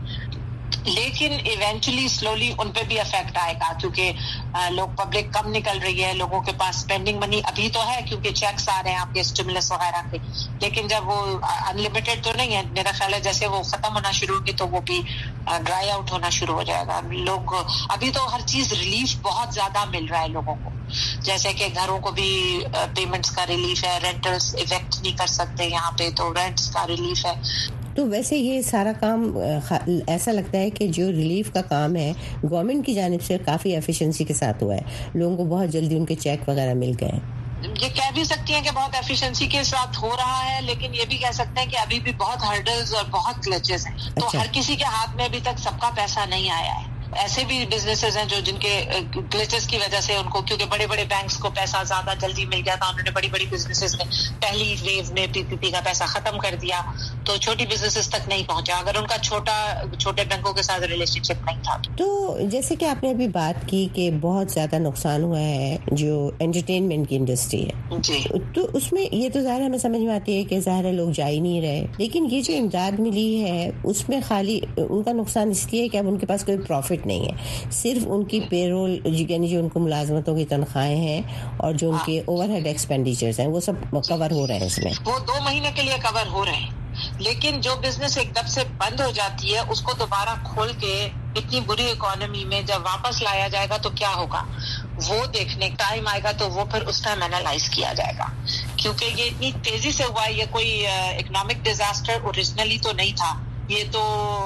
لیکن ایونچولی سلولی ان پہ بھی افیکٹ آئے گا، کیونکہ لوگ پبلک کم نکل رہی ہے، لوگوں کے پاس اسپینڈنگ منی ابھی تو ہے کیونکہ چیکس آ رہے ہیں آپ کے اسٹیمولس وغیرہ کے، لیکن جب وہ انلمیٹڈ تو نہیں ہے. میرا خیال ہے جیسے وہ ختم ہونا شروع ہوگی تو وہ بھی ڈرائی آؤٹ ہونا شروع ہو جائے گا. لوگ ابھی تو ہر چیز ریلیف بہت زیادہ مل رہا ہے لوگوں کو، جیسے کہ گھروں کو بھی پیمنٹس کا ریلیف ہے، رینٹلس ایفیکٹ نہیں کر سکتے یہاں پہ تو رینٹس کا ریلیف ہے. تو ویسے یہ سارا کام ایسا لگتا ہے کہ جو ریلیف کا کام ہے گورنمنٹ کی جانب سے کافی ایفیشنسی کے ساتھ ہوا ہے، لوگوں کو بہت جلدی ان کے چیک وغیرہ مل گئے. یہ کہہ بھی سکتی ہیں کہ بہت ایفیشنسی کے ساتھ ہو رہا ہے، لیکن یہ بھی کہہ سکتے ہیں کہ ابھی بھی بہت ہرڈلز اور بہت گلچز ہیں. تو اچھا. ہر کسی کے ہاتھ میں ابھی تک سب کا پیسہ نہیں آیا ہے. ایسے بھی بزنسز ہیں جو جن کے گلیچز کی وجہ سے ان کو، کیونکہ بڑے بڑے بینکس کو پیسہ زیادہ جلدی مل گیا تھا، انہوں نے بڑی بڑی بزنسز میں پہلی ویو میں پی پی پی کا پیسہ ختم کر دیا، تو چھوٹی بزنسز تک نہیں پہنچا اگر ان کا چھوٹا چھوٹے بینکوں کے ساتھ ریلیشن شپ نہیں تھا. تو جیسے کہ آپ نے ابھی بات کی کہ بہت زیادہ نقصان ہوا ہے جو انٹرٹینمنٹ کی انڈسٹری ہے جی، تو اس میں یہ تو ظاہر ہمیں سمجھ میں آتی ہے کہ ظاہر لوگ جا ہی نہیں رہے، لیکن یہ جو امداد ملی ہے اس میں خالی ان کا نقصان اس لیے کہ اب ان کے پاس کوئی پروفٹ نہیں ہے، صرف ان کی پے رول یعنی جو ان کو ملازمتوں کی تنخواہیں ہیں اور جو ان کے اوور ہیڈ ایکسپینڈیچرز ہیں وہ سب کور ہو رہے ہیں اس میں، وہ دو مہینے کے لیے کور ہو رہے ہیں. لیکن جو بزنس ایک دم سے بند ہو جاتی ہے اس کو دوبارہ کھول کے اتنی بری اکانومی میں جب واپس لایا جائے گا تو کیا ہوگا، وہ دیکھنے ٹائم آئے گا تو وہ پھر اس ٹائم اینالائز کیا جائے گا. کیونکہ یہ اتنی تیزی سے ہوا، یہ کوئی اکنامک ڈیزاسٹر اوریجنلی تو نہیں تھا، یہ تو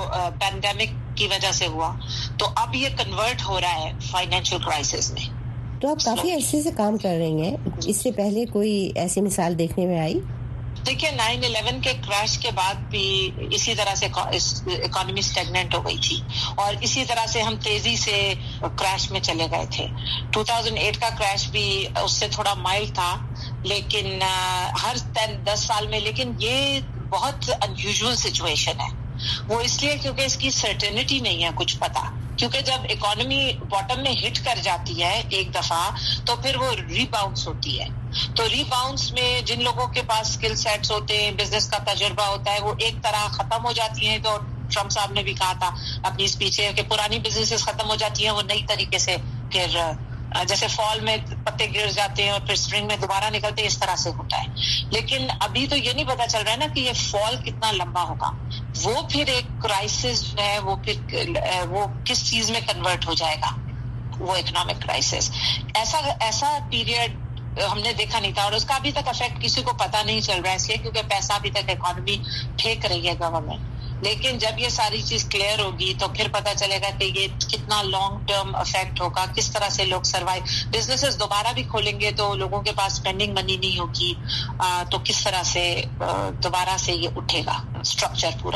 پینڈیمک کی وجہ سے ہوا، تو اب یہ کنورٹ ہو رہا ہے فائنینشیل کرائسس میں. تو آپ کافی عرصے سے کام کر رہی ہیں، اس سے پہلے کوئی ایسی مثال دیکھنے میں آئی؟ دیکھیے نائن الیون کے کریش کے بعد بھی اسی طرح سے اکانومی اسٹیگننٹ ہو گئی تھی اور اسی طرح سے ہم تیزی سے کریش میں چلے گئے تھے. دو ہزار آٹھ کا کریش بھی اس سے تھوڑا مائلڈ تھا لیکن ہر دس سال میں، لیکن یہ بہت انیوژل سچویشن ہے. وہ اس لیے کیونکہ اس کی سرٹینٹی نہیں ہے کچھ پتا، کیونکہ جب اکانومی باٹم میں ہٹ کر جاتی ہے ایک دفعہ تو پھر وہ ری باؤنس ہوتی ہے. تو ری باؤنس میں جن لوگوں کے پاس اسکل سیٹس ہوتے ہیں، بزنس کا تجربہ ہوتا ہے، وہ ایک طرح ختم ہو جاتی ہیں. تو ٹرمپ صاحب نے بھی کہا تھا اپنی اسپیچ ہے کہ پرانی بزنسز ختم ہو جاتی ہیں، وہ نئی طریقے سے پھر جیسے فال میں پتے گر جاتے ہیں اور پھر اسپرنگ میں دوبارہ نکلتے ہیں، اس طرح سے ہوتا ہے. لیکن ابھی تو یہ نہیں پتا چل رہا ہے نا کہ یہ فال کتنا لمبا ہوگا. وہ پھر ایک کرائسس جو ہے وہ پھر وہ کس چیز میں کنورٹ ہو جائے گا، وہ اکنامک کرائسس. ایسا ایسا پیریڈ ہم نے دیکھا نہیں تھا اور اس کا ابھی تک افیکٹ کسی کو پتا نہیں چل رہا ہے، اس لیے کیونکہ پیسہ ابھی تک اکانومی پھینک رہی ہے گورنمنٹ. لیکن جب یہ ساری چیز کلیئر ہوگی تو پھر پتا چلے گا کہ یہ کتنا لانگ ٹرم افیکٹ ہوگا، کس طرح سے لوگ سروائیو، بزنسز دوبارہ بھی کھولیں گے تو لوگوں کے پاس اسپینڈنگ منی نہیں ہوگی، تو کس طرح سے دوبارہ سے یہ اٹھے گا اسٹرکچر پورا.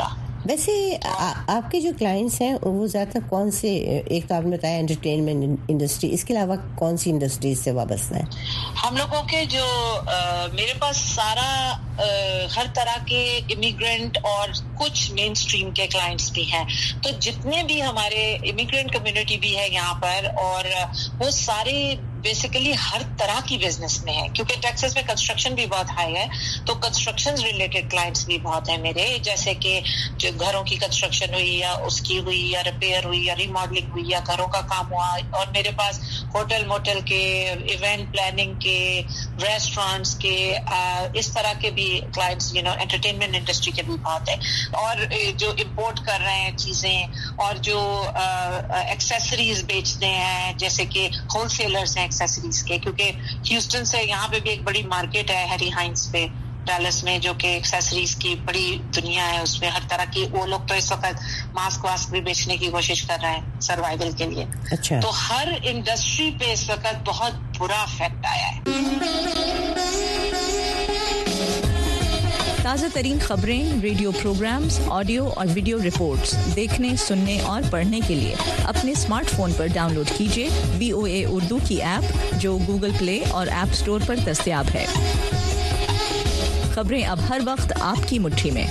ویسے آپ کے جو کلائنٹس ہیں وہ زیادہ تر کون سے، ایک تو آپ نے بتایا انٹرٹینمنٹ انڈسٹری، اس کے علاوہ کون سی انڈسٹریز سے وابستہ ہیں؟ ہم لوگوں کے جو میرے پاس سارا ہر طرح کے امیگرینٹ اور کچھ مین اسٹریم کے کلائنٹس بھی ہیں، تو جتنے بھی ہمارے امیگرینٹ کمیونٹی بھی ہے یہاں پر، اور وہ سارے بیسیکلی ہر طرح کی بزنس میں ہے، کیونکہ ٹیکساس میں کنسٹرکشن بھی بہت ہائی ہے، تو کنسٹرکشن ریلیٹڈ کلائنٹس بھی بہت ہیں میرے، جیسے کہ جو گھروں کی کنسٹرکشن ہوئی یا اس کی ہوئی یا ریپیئر ہوئی یا ریماڈلنگ ہوئی یا گھروں کا کام ہوا، اور میرے پاس ہوٹل موٹل کے، ایونٹ پلاننگ کے، ریسٹورینٹس کے، اس طرح کے بھی clients, you know entertainment industry کے بھی بہت ہیں، اور جو امپورٹ کر رہے ہیں چیزیں، اور جو ایکسیسریز بیچتے ہیں، جیسے کہ ہول سیلرز ہیں ایکسیسریز کے، کیونکہ ہیوسٹن سے یہاں پہ بھی ایک بڑی مارکیٹ ہے ہیری ہائنس پہ ڈیلس میں، جو کہ ایکسیسریز کی بڑی دنیا ہے، اس میں ہر طرح کی، وہ لوگ تو اس وقت ماسک واسک بھی بیچنے کی کوشش کر رہے ہیں سروائیول کے لیے. اچھا. تو ہر انڈسٹری پہ اس وقت بہت برا افیکٹ آیا ہے. تازہ ترین خبریں، ریڈیو پروگرامز، آڈیو اور ویڈیو رپورٹس دیکھنے، سننے اور پڑھنے کے لیے اپنے اسمارٹ فون پر ڈاؤن لوڈ کیجیے وی او اے اردو کی ایپ، جو گوگل پلے اور ایپ اسٹور پر دستیاب ہے. خبریں اب ہر وقت آپ کی مٹھی میں.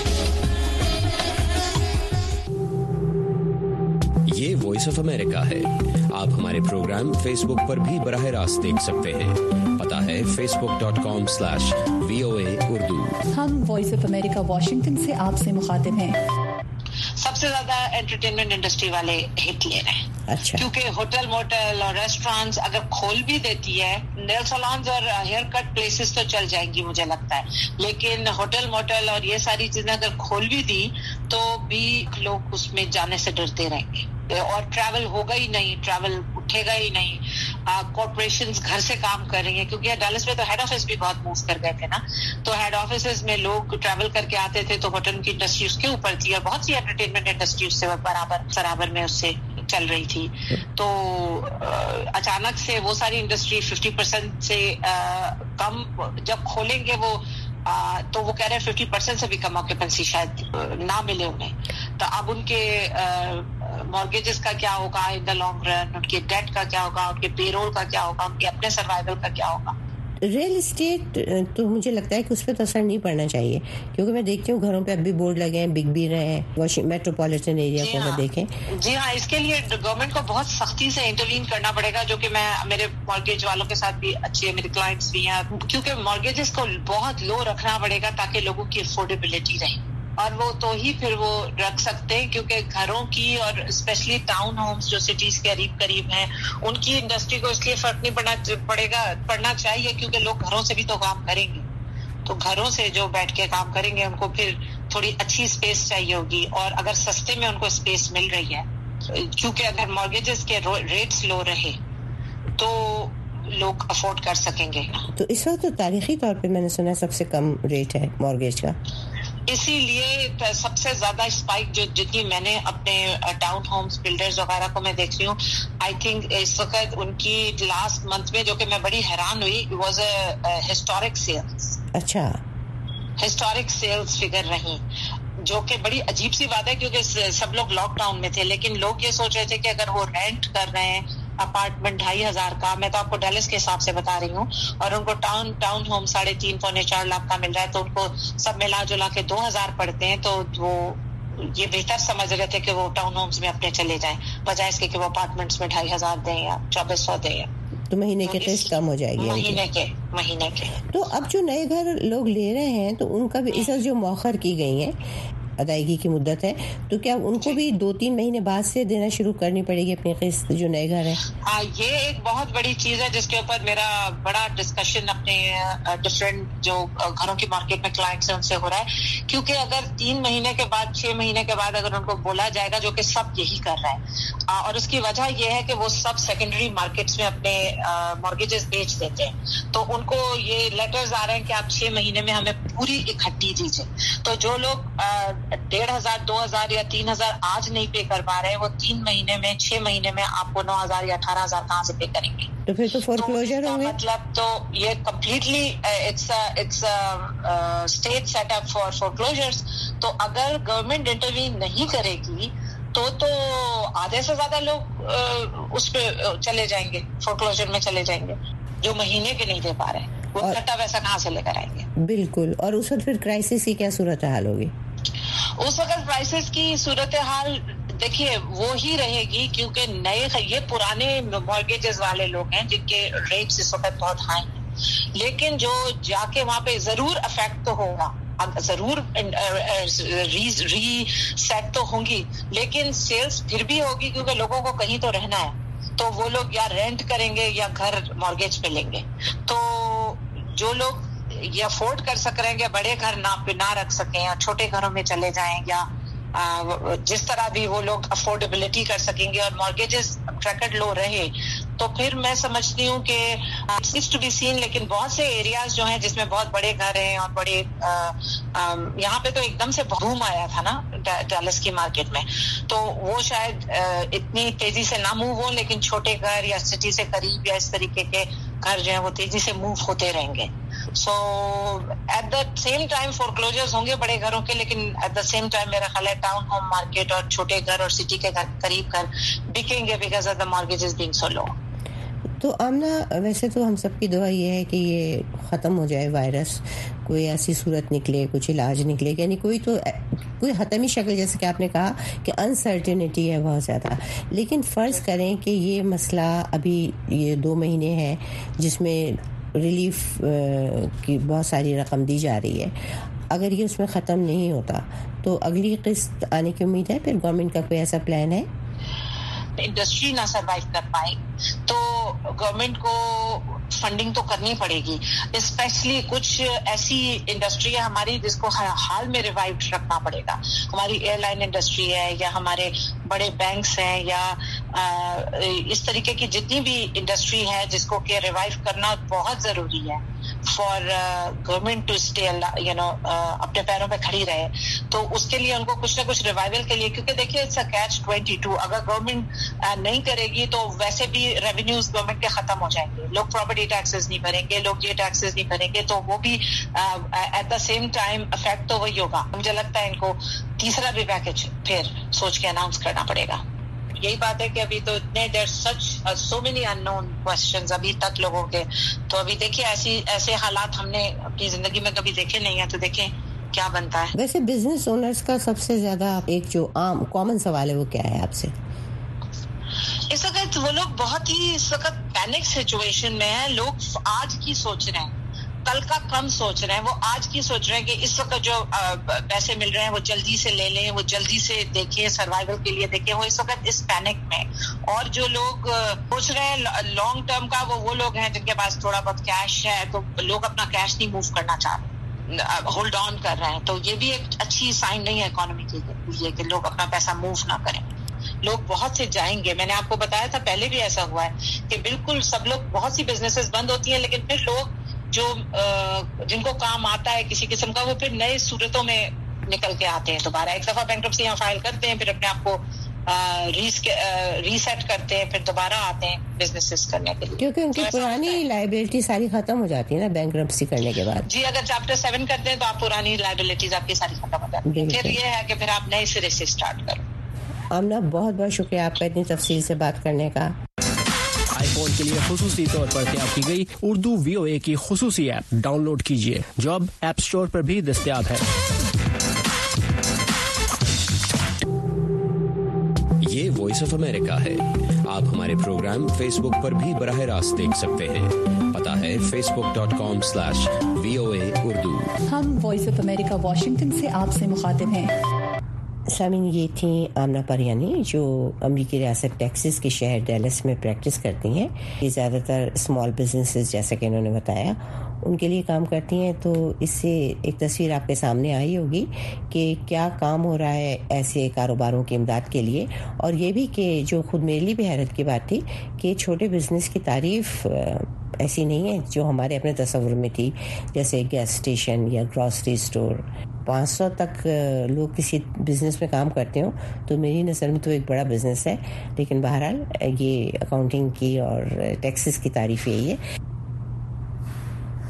یہ وائس آف امریکہ ہے. آپ ہمارے پروگرام فیس بک پر بھی براہ راست دیکھ سکتے ہیں. پتا ہے Facebook dot com slash V O A Urdu. ہم وائس آف امریکہ واشنگٹن سے آپ سے مخاطب ہیں. سب سے زیادہ انٹرٹینمنٹ انڈسٹری والے ہٹ لے رہے ہیں. اچھا. کیونکہ ہوٹل موٹل اور ریسٹورینٹس اگر کھول بھی دیتی ہے، نیل سالونز اور ہیئر کٹ پلیسز تو چل جائیں گی مجھے لگتا ہے، لیکن ہوٹل موٹل اور یہ ساری چیزیں اگر کھول بھی دی تو بھی لوگ اس میں جانے سے ڈرتے رہیں گے، اور ٹریول ہوگا ہی نہیں، ٹریول اٹھے گا ہی نہیں. کارپوریشنز گھر سے کام کر رہی ہیں، کیونکہ ڈیلس میں تو ہیڈ آفس بھی بہت موو کر گئے تھے نا، تو ہیڈ آفیسز میں لوگ ٹریول کر کے آتے تھے، تو ہوٹل کی انڈسٹری اس کے اوپر تھی، اور بہت سی انٹرٹینمنٹ انڈسٹری اس سے برابر برابر میں اس سے چل رہی تھی. تو اچانک سے وہ ساری انڈسٹری ففٹی پرسینٹ سے کم جب کھولیں گے وہ، تو وہ کہہ رہے ہیں ففٹی پرسینٹ سے بھی کم آکیپنسی شاید نہ ملے انہیں. تو اب ان کے مارگیجز کا کیا ہوگا ان دا لانگ رن، ان کے ڈیٹ کا کیا ہوگا، ان کے پے رول کا کیا ہوگا، ان کے اپنے سروائیول کا کیا ہوگا. ریل اسٹیٹ تو مجھے لگتا ہے کہ اس پہ تو اثر نہیں پڑنا چاہیے، کیونکہ میں دیکھتی ہوں گھروں پہ اب بھی بورڈ لگے ہیں، بک بھی رہے ہیں میٹروپولیٹن ایریا کو اگر دیکھیں. جی ہاں، اس کے لیے گورنمنٹ کو بہت سختی سے انٹروین کرنا پڑے گا، جو کہ میں میرے مارگیج والوں کے ساتھ بھی اچھے میرے کلائنٹس بھی ہیں، کیونکہ مارگیجز کو بہت لو رکھنا پڑے گا تاکہ لوگوں کی افورڈیبلٹی رہے، اور وہ تو ہی پھر وہ رکھ سکتے ہیں، کیونکہ گھروں کی اور اسپیشلی ٹاؤن ہومز جو سٹیز کے قریب قریب ہیں، ان کی انڈسٹری کو اس لیے فرق نہیں پڑنا پڑے گا پڑنا چاہیے، کیونکہ لوگ گھروں سے بھی تو کام کریں گے، تو گھروں سے جو بیٹھ کے کام کریں گے ان کو پھر تھوڑی اچھی اسپیس چاہیے ہوگی، اور اگر سستے میں ان کو اسپیس مل رہی ہے، کیونکہ اگر مارگیجز کے ریٹس لو رہے تو لوگ افورڈ کر سکیں گے. تو اس وقت تو تاریخی طور پہ میں نے سنا سب سے کم ریٹ ہے مارگیج کا، اسی لیے سب سے زیادہ اسپائک جو جتنی میں نے اپنے ٹاؤن ہومز بلڈرز وغیرہ کو میں دیکھ رہی ہوں، آئی تھنک اس وقت ان کی لاسٹ منتھ میں، جو کہ میں بڑی حیران ہوئی، it was a historic sales. اچھا. ہسٹورک سیلز فگر رہی، جو کہ بڑی عجیب سی بات ہے، کیونکہ سب لوگ لاک ڈاؤن میں تھے، لیکن لوگ یہ سوچ رہے تھے کہ اگر وہ رینٹ کر رہے ہیں اپارٹمنٹ ڈھائی ہزار کا، میں تو آپ کو ڈیلس کے حساب سے بتا رہی ہوں، اور ان کو ٹاؤن ٹاؤن ہوم ساڑھے تین پونے چار لاکھ کا مل رہا ہے، تو ان کو سب ملا جلا کے دو ہزار پڑتے ہیں، تو وہ یہ بہتر سمجھ رہے تھے کہ وہ ٹاؤن ہومز میں اپنے چلے جائیں، بجائے اس کے کہ وہ اپارٹمنٹس میں ڈھائی ہزار دیں یا چوبیس سو دیں، تو مہینے کے قسط کم ہو جائے گی. مہینے کے مہینے کے تو اب جو نئے گھر لوگ لے رہے ہیں تو ان کا بھی اس وقت جو مؤخر کی گئی ہیں ادائیگی کی مدت ہے، تو کیا ان کو بھی دو تین مہینے بعد سے دینا شروع کرنی پڑے گی اپنی قسط جو نئے گھر ہے؟ ہاں، یہ ایک بہت بڑی چیز ہے جس کے اوپر میرا بڑا ڈسکشن اپنے ڈفرینٹ جو گھروں کی مارکیٹ میں کلائنٹس ہیں ان سے ہو رہا ہے، کیونکہ اگر تین مہینے کے بعد چھ مہینے کے بعد اگر ان کو بولا جائے گا، جو کہ سب یہی کر رہا ہے، اور اس کی وجہ یہ ہے کہ وہ سب سیکنڈری مارکیٹس میں اپنے مارگیجز بیچ دیتے ہیں، تو ان کو یہ لیٹرز آ رہے ہیں کہ آپ چھ مہینے میں ہمیں پوری اکٹھی دیجیے. تو جو لوگ ڈیڑھ ہزار دو ہزار یا تین ہزار آج نہیں پے کر پا رہے ہیں، وہ تین مہینے میں چھ مہینے میں آپ کو نو ہزار یا اٹھارہ ہزار کہاں سے پے کریں گے؟ تو پھر تو فور کلوزر ہوں گے. مطلب تو یہ completely it's it's state set up for foreclosures. تو اگر گورنمنٹ انٹروین نہیں کرے گی تو تو آدھے سے زیادہ لوگ اس پہ چلے جائیں گے، فورکلوزر میں چلے جائیں گے، جو مہینے کے نہیں دے پا رہے ہیں، وہ کٹا پیسہ کہاں سے لے کر آئیں گے؟ بالکل. اور اس وقت پھر کرائسس کی کیا صورتحال ہوگی؟ اس وقت کرائسس کی صورتحال دیکھیے وہی رہے گی، کیونکہ نئے یہ پرانے مارگیجز والے لوگ ہیں جن کے ریٹس اس وقت بہت ہائی ہیں، لیکن جو جا کے وہاں پہ ضرور افیکٹ تو ہوگا، ضرور ری ری سیٹ تو ہوں گی، لیکن سیلز پھر بھی ہوگی کیونکہ لوگوں کو کہیں تو رہنا ہے، تو وہ لوگ یا رینٹ کریں گے یا گھر مارگیج پہ لیں گے. تو جو لوگ یہ افورڈ کر سک رہے ہیں کہ بڑے گھر نہ نہ رکھ سکیں یا چھوٹے گھروں میں چلے جائیں، یا جس طرح بھی وہ لوگ افورڈیبلٹی کر سکیں گے اور مارگیجز ریکارڈ لو رہے، تو پھر میں سمجھتی ہوں کہ اٹس ٹو بی سین. لیکن بہت سے ایریاز جو ہیں جس میں بہت بڑے گھر ہیں اور بڑے یہاں پہ تو ایک دم سے بوم آیا تھا نا ڈالس کی مارکیٹ میں، تو وہ شاید اتنی تیزی سے نہ موو ہوں، لیکن چھوٹے گھر یا سٹی سے قریب یا اس طریقے کے گھر جو ہیں وہ تیزی سے موو ہوتے رہیں گے. So at the same time foreclosures ہوں گے بڑے گھروں کے، لیکن ایٹ دا سیم ٹائم میرا خیال ہے ٹاؤن ہوم مارکیٹ اور چھوٹے گھر اور سٹی کے گھر قریب گھر بکیں گے because of the mortgages being so low. تو آمنہ ویسے تو ہم سب کی دعا یہ ہے کہ یہ ختم ہو جائے وائرس، کوئی ایسی صورت نکلے، کچھ علاج نکلے، یعنی کوئی تو کوئی حتمی شکل، جیسے کہ آپ نے کہا کہ انسرٹینٹی ہے بہت زیادہ. لیکن فرض کریں کہ یہ مسئلہ ابھی یہ دو مہینے ہیں جس میں ریلیف کی بہت ساری رقم دی جا رہی ہے، اگر یہ اس میں ختم نہیں ہوتا تو اگلی قسط آنے کی امید ہے؟ پھر گورنمنٹ کا کوئی ایسا پلان ہے؟ انڈسٹری نہ سروائیو کر پائے تو گورنمنٹ کو فنڈنگ تو کرنی پڑے گی، اسپیشلی کچھ ایسی انڈسٹری ہے ہماری جس کو حال میں ریوائوڈ رکھنا پڑے گا. ہماری ایئر لائن انڈسٹری ہے یا ہمارے بڑے بینکس ہیں یا اس طریقے کی جتنی بھی انڈسٹری ہے جس کو کہ ریوائو کرنا بہت ضروری ہے for government to stay you know اپنے پیروں پہ کھڑی رہے. تو اس کے لیے ان کو کچھ نہ کچھ ریوائول کے لیے، کیونکہ دیکھیے it's a catch twenty two, اگر گورنمنٹ نہیں کرے گی تو ویسے بھی ریونیوز گورنمنٹ کے ختم ہو جائیں گے، لوگ پراپرٹی ٹیکسز نہیں بھریں گے، لوگ یہ ٹیکسز نہیں بھریں گے، تو وہ بھی at the same time effect تو وہی ہوگا. مجھے لگتا ہے ان کو تیسرا بھی پیکج پھر سوچ کے اناؤنس کرنا پڑے گا. یہی بات ہے کہ ابھی تو اتنے دیر سچ so many in known questions ابھی تک لوگوں کے، تو ابھی دیکھیے ایسی ایسے حالات ہم نے اپنی زندگی میں کبھی دیکھے نہیں ہیں، تو دیکھیں کیا بنتا ہے. ویسے بزنس اونرز کا سب سے زیادہ ایک جو عام کامن سوال ہے وہ کیا ہے آپ سے؟ اس وقت وہ لوگ بہت ہی اس وقت پینک سچویشن میں ہیں. لوگ آج کی سوچ رہے ہیں، کل کا کم سوچ رہے ہیں. وہ آج کی سوچ رہے ہیں کہ اس وقت جو پیسے مل رہے ہیں وہ جلدی سے لے لیں، وہ جلدی سے دیکھیں، سروائیول کے لیے دیکھیں. وہ اس وقت اس پینک میں، اور جو لوگ سوچ رہے ہیں لانگ ٹرم کا وہ وہ لوگ ہیں جن کے پاس تھوڑا بہت کیش ہے، تو لوگ اپنا کیش نہیں موو کرنا چاہ رہے، ہولڈ آن کر رہے ہیں. تو یہ بھی ایک اچھی سائن نہیں ہے اکانومی کے لیے کہ لوگ اپنا پیسہ موو نہ کریں. لوگ بہت سے جائیں گے، میں نے آپ کو بتایا تھا پہلے بھی ایسا ہوا ہے کہ بالکل سب لوگ، بہت سی بزنسز بند ہوتی ہیں، لیکن پھر لوگ جو جن کو کام آتا ہے کسی قسم کا وہ پھر نئے صورتوں میں نکل کے آتے ہیں دوبارہ. ایک دفعہ بینکرپسی یہاں فائل کرتے ہیں، پھر اپنے آپ کو ریسیٹ کرتے ہیں، پھر دوبارہ آتے ہیں بزنسز کرنے کے لیے، کیونکہ ان کی پرانی لائبلٹی ساری ختم ہو جاتی ہے نا بینکرپسی کرنے کے بعد. جی اگر چیپٹر سیون کرتے ہیں تو آپ پرانی لائبلٹیز آپ کی ساری ختم ہو جاتی ہیں. پھر یہ ہے کہ پھر آپ نئے سرے سے اسٹارٹ کرو. آمنہ بہت بہت شکریہ آپ کا اتنی تفصیل سے بات کرنے کا. آئی فون کے لیے خصوصی طور پر تیار کی گئی اردو وی او اے کی خصوصی ایپ ڈاؤن لوڈ کیجیے جو اب ایپ اسٹور پر بھی دستیاب ہے. یہ وائس آف امریکہ ہے. آپ ہمارے پروگرام فیس بک پر بھی براہ راست دیکھ سکتے ہیں. پتا ہے Facebook dot com slash V O A Urdu. ہم وائس آف امریکہ واشنگٹن سے آپ سے مخاطب ہیں. سامعین، یہ تھیں آمنہ پریانی جو امریکی ریاست ٹیکساس کے شہر ڈیلس میں پریکٹس کرتی ہیں. یہ زیادہ تر اسمال بزنسز جیسا کہ انہوں نے بتایا ان کے لیے کام کرتی ہیں. تو اس سے ایک تصویر آپ کے سامنے آئی ہوگی کہ کیا کام ہو رہا ہے ایسے کاروباروں کی امداد کے لیے، اور یہ بھی کہ جو خود میرے لیے بھی حیرت کی بات تھی کہ چھوٹے بزنس کی تعریف ایسی نہیں ہے جو ہمارے اپنے تصور میں تھی، جیسے گیس اسٹیشن یا گروسری اسٹور. پانچ سو تک لوگ کسی بزنس میں کام کرتے ہوں تو میری نظر میں تو ایک بڑا بزنس ہے. لیکن بہرحال یہ اکاؤنٹنگ کی اور ٹیکسز کی تعریف یہی ہے.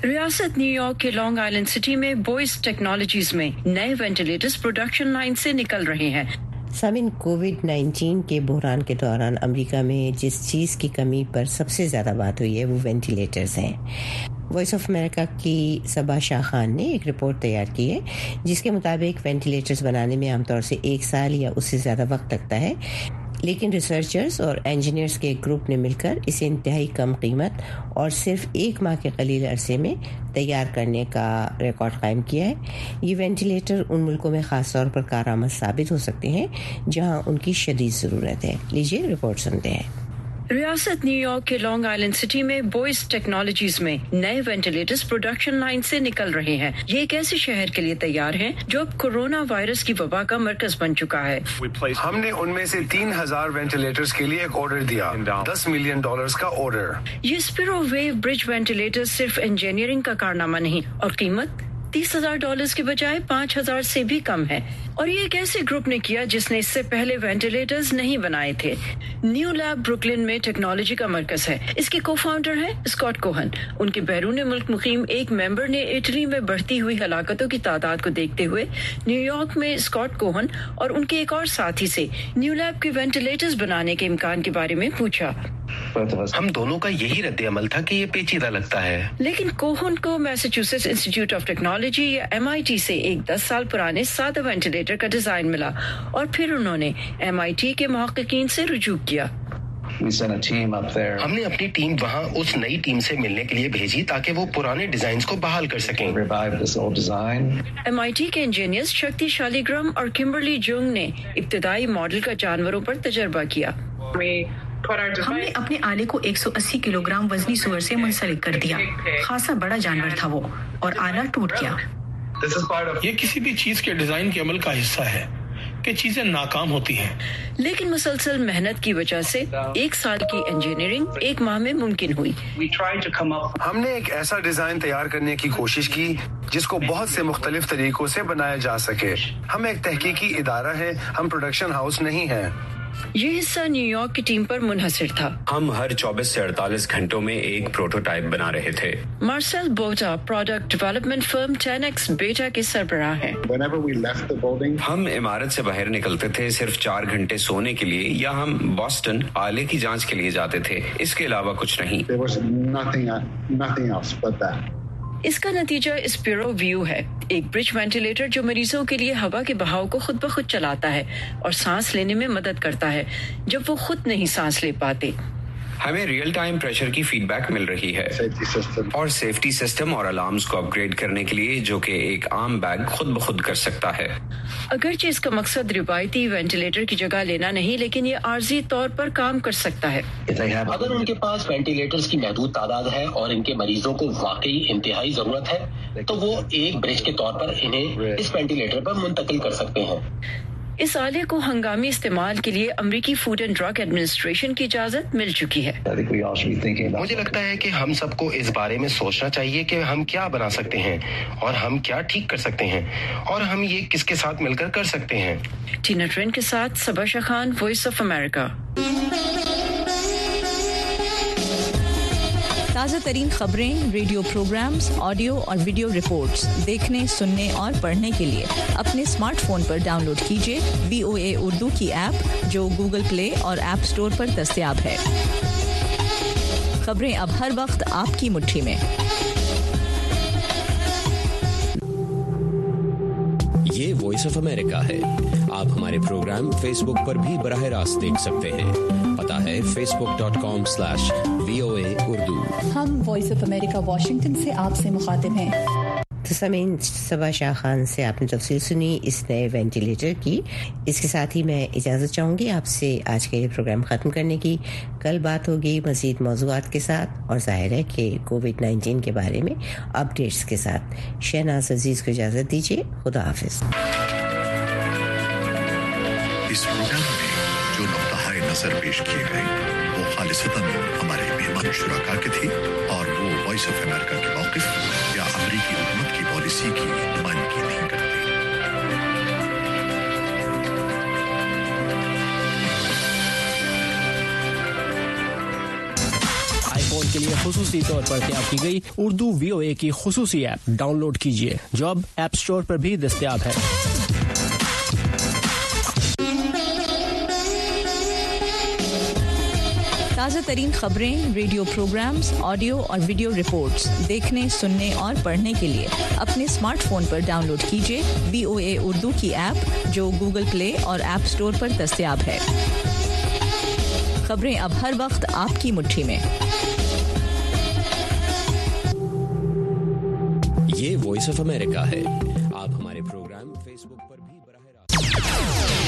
रियासत न्यूयॉर्क के लॉन्ग आइलैंड सिटी में बोइस टेक्नोलॉजीज में नए वेंटिलेटर्स प्रोडक्शन लाइन से निकल रहे हैं। सामिन, कोविड नाइन्टीन के बहरान के दौरान अमेरिका में जिस चीज़ की कमी पर सबसे ज़्यादा बात हुई है वो वेंटिलेटर्स हैं। वॉइस ऑफ अमेरिका की सबा शाह खान ने एक रिपोर्ट तैयार की है जिसके मुताबिक वेंटिलेटर्स बनाने में आमतौर से एक साल या उससे ज़्यादा वक्त लगता है, लेकिन रिसर्चर्स और इंजीनियर्स के एक ग्रुप ने मिलकर इसे इंतहाई कम कीमत और सिर्फ एक माह के कलील अरसे में तैयार करने का रिकॉर्ड कायम किया है। ये वेंटिलेटर उन मुल्कों में ख़ास तौर पर कारआमद साबित हो सकते हैं जहां उनकी शदीद ज़रूरत है। लीजिए रिपोर्ट सुनते हैं। रियासत न्यूयॉर्क के लॉन्ग आइलैंड सिटी में बोइस टेक्नोलॉजीज में नए वेंटिलेटर्स प्रोडक्शन लाइन से निकल रहे हैं। ये एक ऐसे शहर के लिए तैयार हैं जो अब कोरोना वायरस की वबा का मरकज बन चुका है। हमने उनमें से तीन हजार वेंटिलेटर्स के लिए एक ऑर्डर दिया, दस मिलियन डॉलर्स का ऑर्डर। ये स्पिरो वेव ब्रिज वेंटिलेटर्स सिर्फ इंजीनियरिंग का कारनामा नहीं और कीमत तीस हजार डॉलर्स के बजाय पाँच हजार से भी कम है। और ये एक ऐसे ग्रुप ने किया जिसने इससे पहले वेंटिलेटर्स नहीं बनाए थे। न्यू लैब ब्रुकलिन में टेक्नोलॉजी का मरकज है। इसके को फाउंडर हैं स्कॉट कोहन। उनके बैरून मुल्क मुकीम एक मेंबर ने इटली में बढ़ती हुई हलाकतों की तादाद को देखते हुए न्यूयॉर्क में स्कॉट कोहन और उनके एक और साथी से न्यू लैब के वेंटिलेटर्स बनाने के इम्कान के बारे में पूछा। हम दोनों का यही रद्द अमल था कि ये पेचीदा लगता है, लेकिन कोहन को मैसाचुसेट्स इंस्टीट्यूट ऑफ टेक्नोलॉजी या एम आई टी से एक दस साल पुराने सादा वेंटिलेटर का डिजाइन मिला और फिर उन्होंने एम आई टी के मुहक्किकीन से रुजू किया। हमने अपनी टीम वहाँ उस नई टीम से मिलने के लिए भेजी ताकि वो पुराने डिजाइन को बहाल कर सकें। एम आई टी के इंजीनियर्स शक्ति शालीग्राम और किम्बरली जुंग ने इब्तदाई मॉडल का जानवरों पर तजर्बा किया। हमने अपने आले को एक सौ अस्सी किलोग्राम वजनी सूअर से मुंसलिक कर दिया। खासा बड़ा जानवर था वो और आला टूट गया। ये किसी भी चीज के डिजाइन के अमल का हिस्सा है कि चीजें नाकाम होती हैं, लेकिन मुसलसल मेहनत की वजह से एक साल की इंजीनियरिंग एक माह में मुमकिन हुई। हमने एक ऐसा डिजाइन तैयार करने की कोशिश की जिसको बहुत से मुख्तलिफ तरीकों से बनाया जा सके। हम एक तहकीकी इदारा है, हम प्रोडक्शन हाउस नहीं है। ये हिस्सा न्यूयॉर्क की टीम पर मुनहसिर था। हम हर चौबीस से अड़तालीस घंटों में एक प्रोटोटाइप बना रहे थे। Marcel Botha product development firm ten X beta के सरबराह हैं। हम इमारत से बाहर निकलते थे सिर्फ चार घंटे सोने के लिए या हम बॉस्टन आले की जांच के लिए जाते थे, इसके अलावा कुछ नहीं। इसका नतीजा स्पिरो व्यू है, एक ब्रिज वेंटिलेटर जो मरीजों के लिए हवा के बहाव को खुद ब खुद चलाता है और सांस लेने में मदद करता है जब वो खुद नहीं सांस ले पाते। हमें रियल टाइम प्रेशर की फीडबैक मिल रही है और सेफ्टी सिस्टम और अलार्म्स को अपग्रेड करने के लिए जो कि एक आम बैग खुद ब खुद कर सकता है। अगरचे इसका मकसद रिवायती वेंटिलेटर की जगह लेना नहीं, लेकिन ये आर्जी तौर पर काम कर सकता है। अगर उनके पास वेंटिलेटर्स की महदूद तादाद है और इनके मरीजों को वाकई इंतहाई जरूरत है तो वो एक ब्रिज के तौर पर इन्हें इस वेंटिलेटर पर मुंतकिल कर सकते हैं। इस आले को हंगामी इस्तेमाल के लिए अमेरिकी फूड एंड ड्रग एडमिनिस्ट्रेशन की इजाजत मिल चुकी है। मुझे लगता है कि हम सबको इस बारे में सोचना चाहिए कि हम क्या बना सकते हैं और हम क्या ठीक कर सकते हैं और हम ये किसके साथ मिलकर कर सकते हैं। टीना ट्रेन के साथ Saba Shah Khan, Voice of America. ताज़ा तरीन खबरें, रेडियो प्रोग्राम्स, ऑडियो और वीडियो रिपोर्ट्स देखने, सुनने और पढ़ने के लिए अपने स्मार्टफोन पर डाउनलोड कीजिए वी ओ ए उर्दू की ऐप जो गूगल प्ले और ऐप स्टोर पर दस्तयाब है। खबरें अब हर वक्त आपकी मुट्ठी में। ये वॉइस ऑफ अमेरिका है। आप हमारे प्रोग्राम फेसबुक पर भी बराह रास्त देख सकते हैं। पता है Facebook dot com slash V O A Urdu. हम वॉइस ऑफ अमेरिका वाशिंगटन से आपसे मुखातिब हैं। तो समीन, सबा शाह खान से आपने तफसील सुनी इस नए वेंटिलेटर की। इसके साथ ही मैं इजाज़त चाहूँगी आपसे आज का ये प्रोग्राम ख़त्म करने की। कल बात होगी मज़ीद मौज़ूआत के साथ और ज़ाहिर है कि कोविड नाइन्टीन के बारे में अपडेट्स के साथ। शहनाज अजीज़ को इजाज़त दीजिए। खुदा हाफिज़। इस प्रोग्राम में जो नुक्ता-ए नज़र पेश किए गए वो खालिसतन हमारे मेहमान शुराका के थे और वो वॉइस ऑफ अमेरिका के मौक़िफ़ या अमेरिकी हुकूमत की पॉलिसी की नुमाइंदगी नहीं करते। आईफोन کے لیے خصوصی طور پر تیار کی گئی اردو وی او اے کی خصوصی ایپ ڈاؤن لوڈ کیجیے جو اب ایپ اسٹور پر بھی دستیاب ہے۔ تازہ ترین خبریں، ریڈیو پروگرامز، آڈیو اور ویڈیو رپورٹس دیکھنے، سننے اور پڑھنے کے لیے اپنے اسمارٹ فون پر ڈاؤن لوڈ کیجیے وی او اے اردو کی ایپ جو گوگل پلے اور ایپ اسٹور پر دستیاب ہے۔ خبریں اب ہر وقت آپ کی مٹھی میں۔ یہ وائس آف امریکہ ہے۔